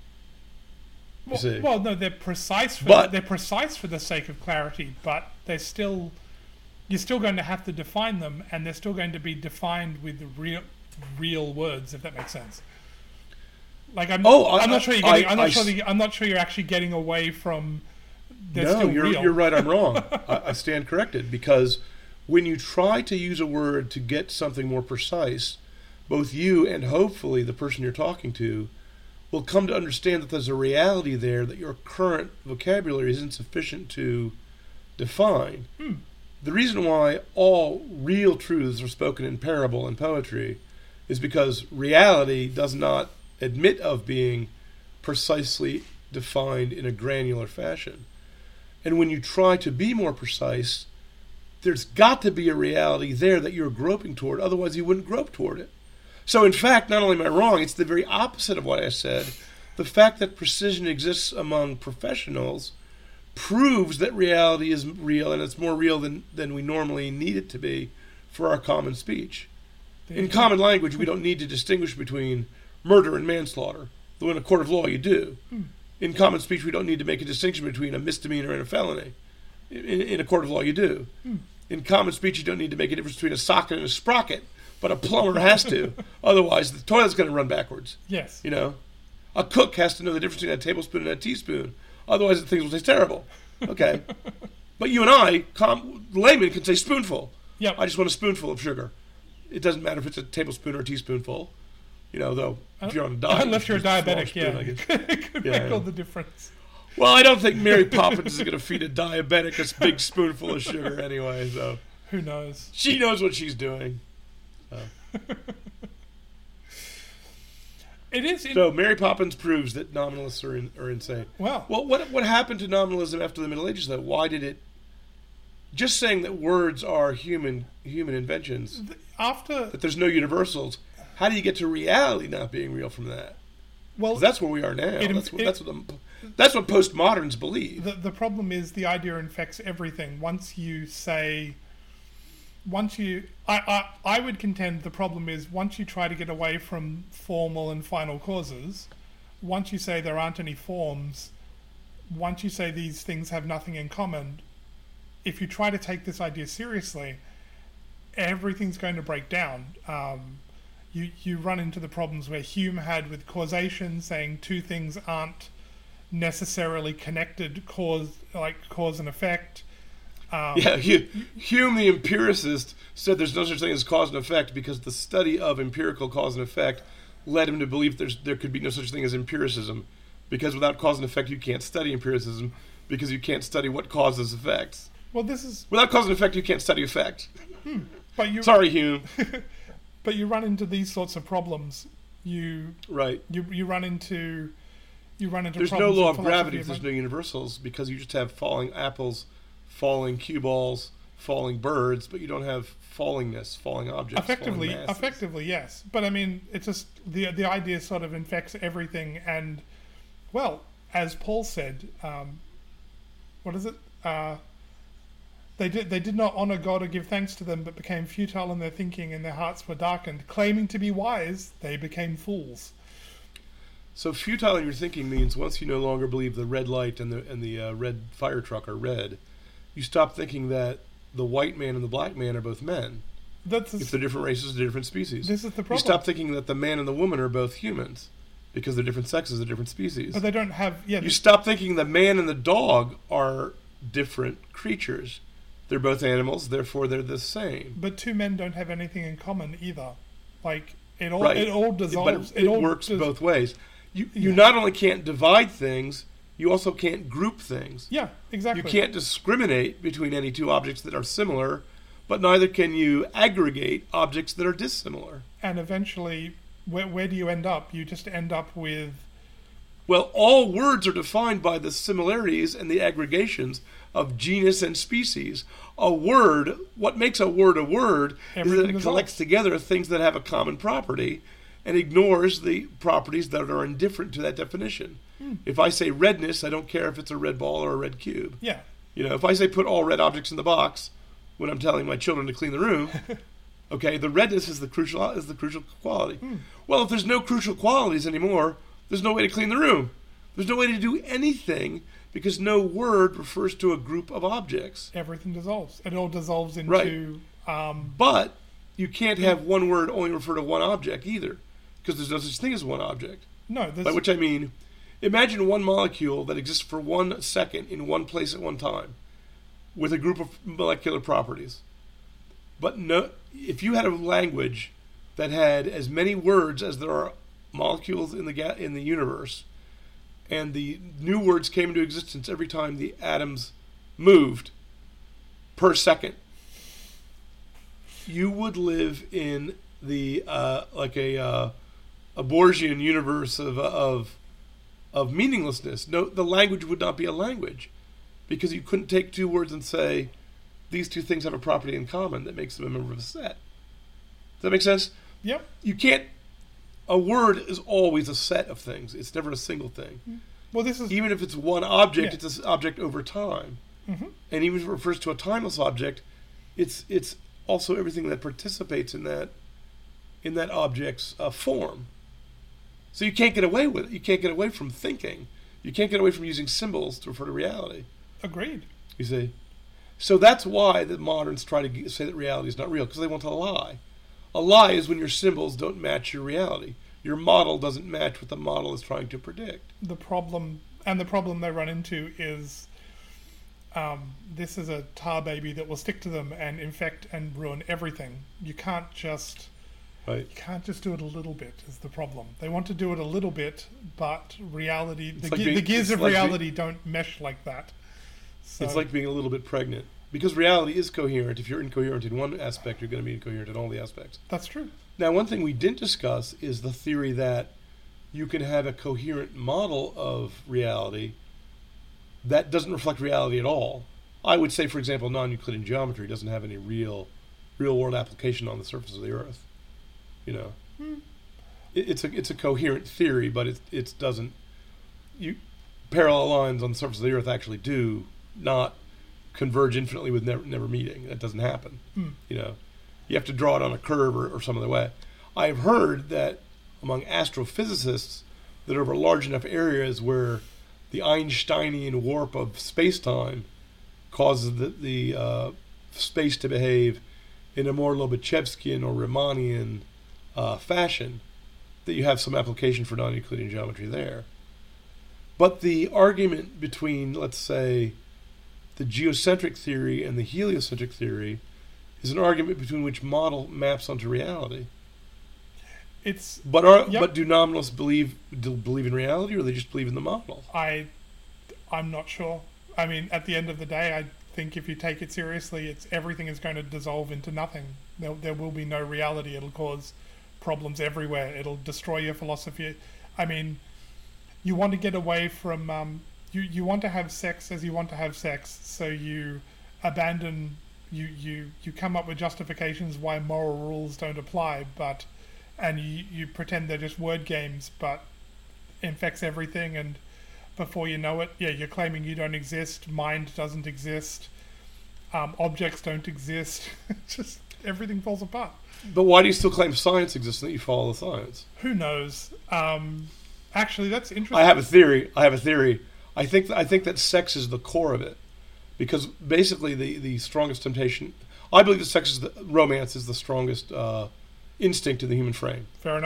Well, no, they're precise for the sake of clarity, but you're still going to have to define them, and they're still going to be defined with real words, if that makes sense. Like I'm not sure you're actually getting away from. You're right. I'm wrong. I stand corrected, because when you try to use a word to get something more precise, both you and hopefully the person you're talking to will come to understand that there's a reality there that your current vocabulary isn't sufficient to define. The reason why all real truths are spoken in parable and poetry is because reality does not admit of being precisely defined in a granular fashion. And when you try to be more precise, there's got to be a reality there that you're groping toward, otherwise you wouldn't grope toward it. So in fact, not only am I wrong, it's the very opposite of what I said. The fact that precision exists among professionals proves that reality is real, and it's more real than we normally need it to be for our common speech. In common language, we don't need to distinguish between murder and manslaughter, though in a court of law you do. In common speech, we don't need to make a distinction between a misdemeanor and a felony. In a court of law you do. In common speech, you don't need to make a difference between a socket and a sprocket, but a plumber has to. Otherwise, the toilet's going to run backwards. Yes. You know? A cook has to know the difference between a tablespoon and a teaspoon. Otherwise, the things will taste terrible. Okay. But you and I, layman, can say spoonful. Yep. I just want a spoonful of sugar. It doesn't matter if it's a tablespoon or a teaspoonful. You know, though, if you're on a diet. Unless you're a diabetic, it could make all the difference. Well, I don't think Mary Poppins is going to feed a diabetic a big spoonful of sugar anyway, so. Who knows? She knows what she's doing. So. So Mary Poppins proves that nominalists are insane. Well, what happened to nominalism after the Middle Ages, though? Why did it... Just saying that words are human inventions, that there's no universals, how do you get to reality not being real from that? Well, that's where we are now. That's what postmoderns believe. The problem is the idea infects everything. I would contend the problem is once you try to get away from formal and final causes, once you say there aren't any forms, once you say these things have nothing in common, if you try to take this idea seriously, everything's going to break down. You run into the problems where Hume had with causation, saying two things aren't necessarily connected, cause and effect. Hume, the empiricist, said there's no such thing as cause and effect because the study of empirical cause and effect led him to believe there could be no such thing as empiricism, because without cause and effect you can't study empiricism, because you can't study what causes effects. Well, without cause and effect you can't study effect. Sorry, Hume. But you run into these sorts of problems. You run into There's no law of gravity if there's no universals, because you just have falling apples, falling cue balls, falling birds, but you don't have fallingness, falling objects. Effectively, yes. But I mean, it's just the idea sort of infects everything. And well, as Paul said, what is it? They did not honor God or give thanks to them, but became futile in their thinking, and their hearts were darkened. Claiming to be wise, they became fools. So futile in your thinking means once you no longer believe the red light and the red fire truck are red, you stop thinking that the white man and the black man are both men. If they're different races, they're different species. This is the problem. You stop thinking that the man and the woman are both humans. because they're different sexes, they're different species. But they don't have... Yeah, You stop thinking the man and the dog are different creatures. They're both animals, therefore they're the same. but two men don't have anything in common either. Like, it all Right. it all dissolves. But it all works dis- both ways. You not only can't divide things, you also can't group things. Yeah, exactly. You can't discriminate between any two objects that are similar, but neither can you aggregate objects that are dissimilar. And eventually, where do you end up? You just end up with... Well, all words are defined by the similarities and the aggregations of genus and species. A word, what makes a word is that Everything it dissolves. collects together things that have a common property and ignores the properties that are indifferent to that definition. If I say redness, I don't care if it's a red ball or a red cube. Yeah, If I say put all red objects in the box when I'm telling my children to clean the room, okay, the redness is the crucial quality. Well, if there's no crucial qualities anymore, there's no way to clean the room. There's no way to do anything because no word refers to a group of objects. everything dissolves. It all dissolves into... Right. But you can't have one word only refer to one object either, because there's no such thing as one object. No, there's... By which I mean, imagine one molecule that exists for 1 second in one place at one time, with a group of molecular properties. But no, if you had a language that had as many words as there are molecules in the universe, and the new words came into existence every time the atoms moved per second, you would live in the like a Borgian universe of meaninglessness. No, the language would not be a language, because you couldn't take two words and say these two things have a property in common that makes them a member of a set. Does that make sense? Yep. You can't. A word is always a set of things. It's never a single thing. Well, this is... Even if it's one object, Yeah. it's an object over time. Mhm. And even if it refers to a timeless object, it's also everything that participates in that object's form. So you can't get away with it. You can't get away from thinking. You can't get away from using symbols to refer to reality. Agreed. You see? So that's why the moderns try to say that reality is not real, because they want to lie. A lie is when your symbols don't match your reality. Your model doesn't match what the model is trying to predict. The problem they run into is this is a tar baby that will stick to them and infect and ruin everything. You can't just Right? do it a little bit is the problem. They want to do it a little bit, but reality, the like gears of like reality don't mesh like that. So, It's like being a little bit pregnant. Because reality is coherent. If you're incoherent in one aspect, you're going to be incoherent in all the aspects. that's true. Now, one thing we didn't discuss is the theory that you can have a coherent model of reality that doesn't reflect reality at all. I would say, for example, non-Euclidean geometry doesn't have any real-world application on the surface of the Earth. It's a coherent theory, but it doesn't. Parallel lines on the surface of the Earth actually do not converge infinitely with never meeting. That doesn't happen. You have to draw it on a curve or some other way. I've heard that among astrophysicists that over large enough areas where the Einsteinian warp of space-time causes the space to behave in a more Lobachevskian or Riemannian fashion, that you have some application for non-Euclidean geometry there. But the argument between, let's say, the geocentric theory and the heliocentric theory is an argument between which model maps onto reality. But do nominalists believe in reality, or they just believe in the model? I'm not sure. I mean, at the end of the day, I think if you take it seriously, everything is going to dissolve into nothing. There will be no reality. It'll cause problems everywhere. It'll destroy your philosophy. I mean, you want to get away from you want to have sex as you want to have sex, so you abandon you come up with justifications why moral rules don't apply, and you pretend they're just word games, but infects everything, and before you know it, you're claiming you don't exist, mind doesn't exist, objects don't exist. Just everything falls apart. But why do you still claim science exists and that you follow the science? Who knows? Actually, that's interesting. I have a theory. I think that sex is the core of it, because basically the strongest temptation. I believe that romance is the strongest instinct in the human frame. Fair enough.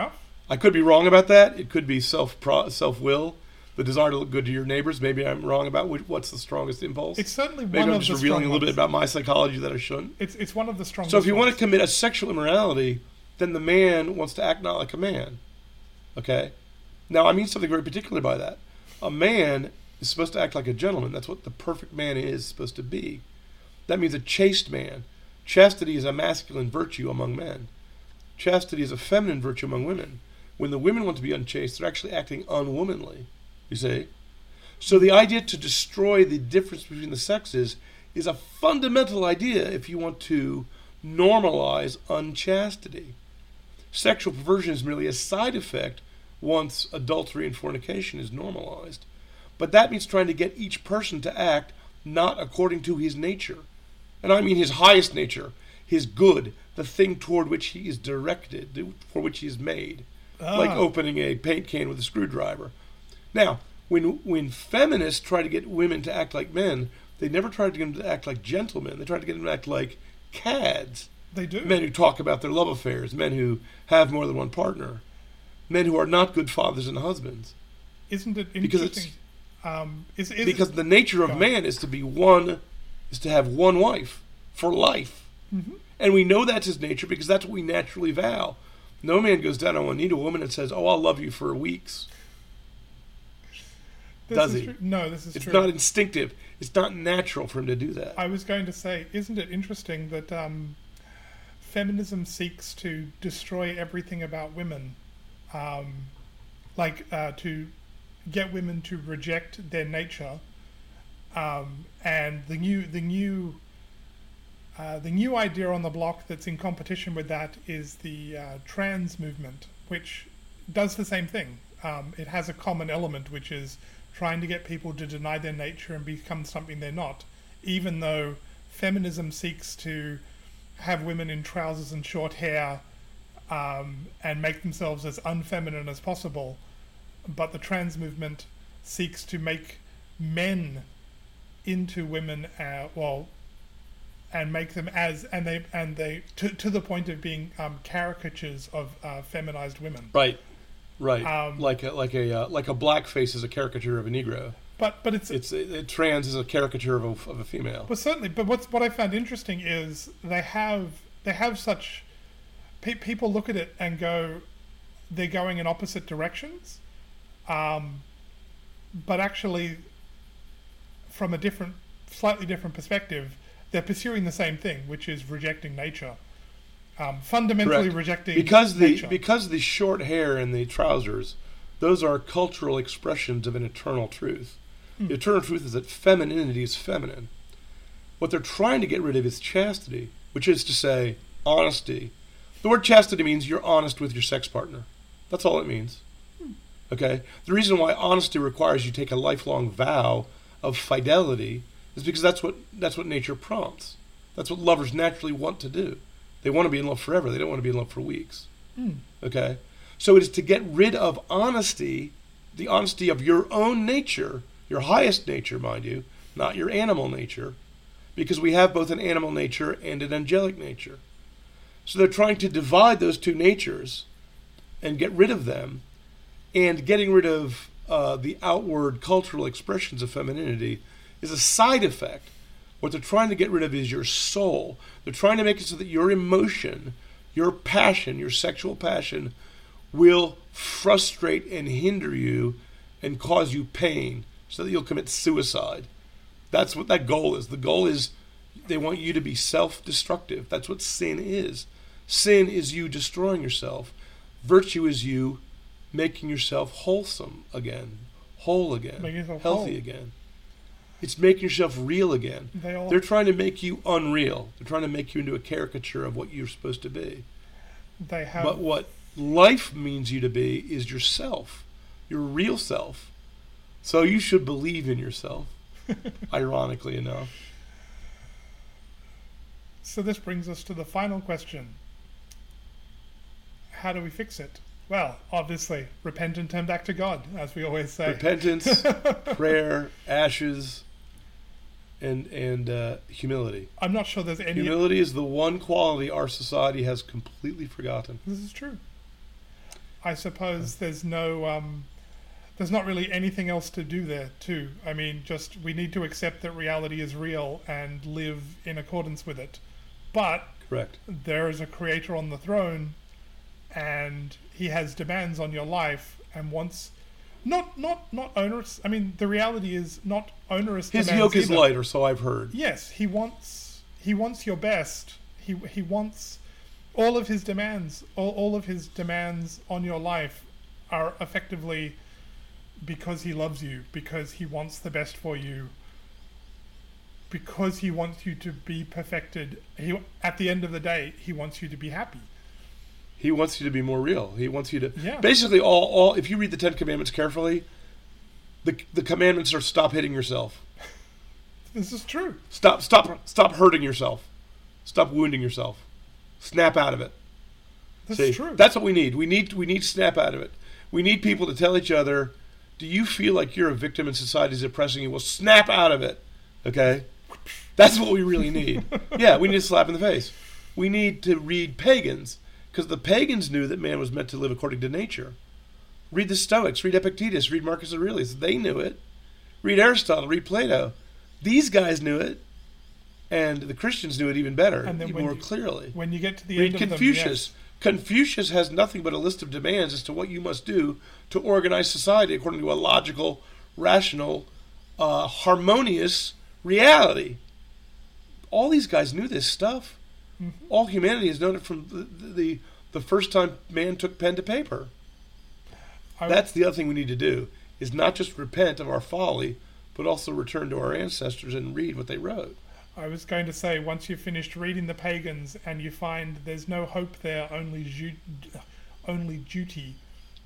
I could be wrong about that. It could be self-will, the desire to look good to your neighbors. Maybe I'm wrong about what's the strongest impulse. It's certainly Maybe one I'm of just the revealing a strong little bit ones. about my psychology that I shouldn't. It's one of the strongest. So if you want ones. to commit a sexual immorality, then the man wants to act not like a man. Okay? Now, I mean something very particular by that. A man is supposed to act like a gentleman. That's what the perfect man is supposed to be. That means a chaste man. Chastity is a masculine virtue among men. Chastity is a feminine virtue among women. When the women want to be unchaste, they're actually acting unwomanly. You see? So the idea to destroy the difference between the sexes is a fundamental idea if you want to normalize unchastity. Sexual perversion is merely a side effect once adultery and fornication is normalized. But that means trying to get each person to act not according to his nature. And I mean his highest nature, his good, the thing toward which he is directed, for which he is made. Like opening a paint can with a screwdriver. Now, when feminists try to get women to act like men, they never try to get them to act like gentlemen. They try to get them to act like cads. They do. Men who talk about their love affairs, men who have more than one partner, men who are not good fathers and husbands. Isn't it Because interesting? because the nature of man is to have one wife for life. Mm-hmm. And we know that's his nature because that's what we naturally vow. No man goes down on one knee to a woman and says, "Oh, I'll love you for weeks." Does he? True. No, this is It's true. not instinctive. It's not natural for him to do that. I was going to say, isn't it interesting that feminism seeks to destroy everything about women, to get women to reject their nature, and the new idea on the block that's in competition with that is the trans movement, which does the same thing. It has a common element, which is trying to get people to deny their nature and become something they're not, even though feminism seeks to have women in trousers and short hair and make themselves as unfeminine as possible. But the trans movement seeks to make men into women, and make them to the point of being caricatures of feminized women. Right. Like a blackface is a caricature of a Negro. But it's trans is a caricature of a female. Well, certainly. But what I found interesting is they have such people look at it and go, they're going in opposite directions, but actually, from a slightly different perspective, they're pursuing the same thing, which is rejecting nature. Fundamentally Correct. rejecting nature. Nature. Because the short hair and the trousers, those are cultural expressions of an eternal truth. The eternal truth is that femininity is feminine. What they're trying to get rid of is chastity, which is to say honesty. The word chastity means you're honest with your sex partner. That's all it means. Okay? The reason why honesty requires you take a lifelong vow of fidelity is because that's what nature prompts. That's what lovers naturally want to do. They want to be in love forever. They don't want to be in love for weeks. Okay? So it is to get rid of honesty, the honesty of your own nature, your highest nature, mind you, not your animal nature, because we have both an animal nature and an angelic nature. So they're trying to divide those two natures and get rid of them, and getting rid of the outward cultural expressions of femininity is a side effect. What they're trying to get rid of is your soul. They're trying to make it so that your emotion, your passion, your sexual passion, will frustrate and hinder you and cause you pain so that you'll commit suicide. That's what that goal is. The goal is they want you to be self-destructive. That's what sin is. Sin is you destroying yourself. Virtue is you making yourself wholesome again, whole again, healthy again. It's making yourself real again. They're trying to make you unreal. They're trying to make you into a caricature of what you're supposed to be. But what life means you to be is yourself, your real self. So you should believe in yourself, ironically enough. So this brings us to the final question. How do we fix it? Well, obviously, repent and turn back to God, as we always say. Repentance, prayer, ashes, and humility. I'm not sure there's any... Humility is the one quality our society has completely forgotten. This is true. I suppose there's not really anything else to do there, too. I mean, just we need to accept that reality is real and live in accordance with it. But Correct. there is a creator on the throne, and he has demands on your life and wants not onerous. I mean, the reality is not onerous. His demands yoke is either. lighter, so I've heard. Yes, he wants your best. He wants all of his demands. All of his demands on your life are effectively because he loves you, because he wants the best for you, because he wants you to be perfected. At the end of the day, he wants you to be happy. He wants you to be more real. He wants you to Yeah. basically all. If you read the Ten Commandments carefully, the commandments are stop hitting yourself, This is true. stop hurting yourself, stop wounding yourself, snap out of it. This See, is true. that's what we need. We need to snap out of it. We need people to tell each other, "Do you feel like you're a victim and society's oppressing you? Well, snap out of it." Okay, that's what we really need. Yeah, we need a slap in the face. We need to read pagans, because the pagans knew that man was meant to live according to nature. Read the Stoics, read Epictetus, read Marcus Aurelius. They knew it. Read Aristotle, read Plato. These guys knew it, and the Christians knew it even better, And then even more clearly. When you get to the Read end of Confucius. them, Confucius has nothing but a list of demands as to what you must do to organize society according to a logical, rational, harmonious reality. All these guys knew this stuff. Mm-hmm. All humanity has known it from the first time man took pen to paper. That's the other thing we need to do, is not just repent of our folly, but also return to our ancestors and read what they wrote. I was going to say, once you've finished reading the pagans and you find there's no hope there, only duty,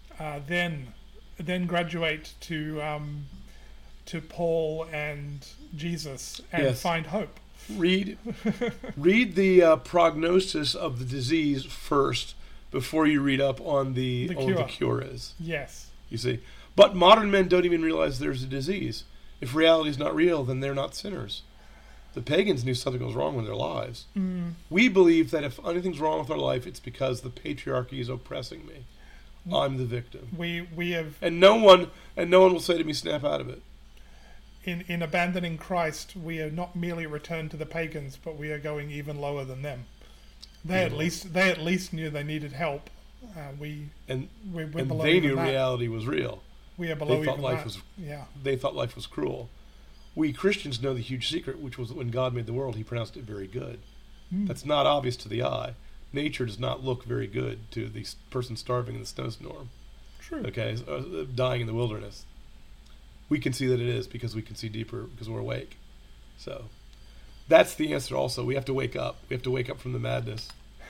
then graduate to Paul and Jesus and Yes. find hope. Read the prognosis of the disease first before you read up on The what cure. the cure is. Yes. You see, but modern men don't even realize there's a disease. If reality is not real, then they're not sinners. The pagans knew something was wrong with their lives. We believe that if anything's wrong with our life, it's because the patriarchy is oppressing me. I'm the victim, We have and no one will say to me, "Snap out of it." in abandoning Christ, we are not merely returned to the pagans, but we are going even lower than them. They at least knew they needed help. We're And below they even knew that. reality was real. We are below They thought even life that. was Yeah. They thought life was cruel. We Christians know the huge secret, which was that when God made the world, he pronounced it very good. That's not obvious to the eye. Nature does not look very good to the person starving in the snowstorm, True. okay, dying in the wilderness. We can see that it is because we can see deeper because we're awake. So that's the answer also. We have to wake up. We have to wake up from the madness.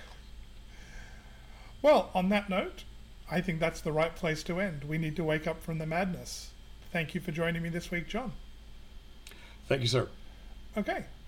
Well, on that note, I think that's the right place to end. We need to wake up from the madness. Thank you for joining me this week, John. Thank you, sir. Okay.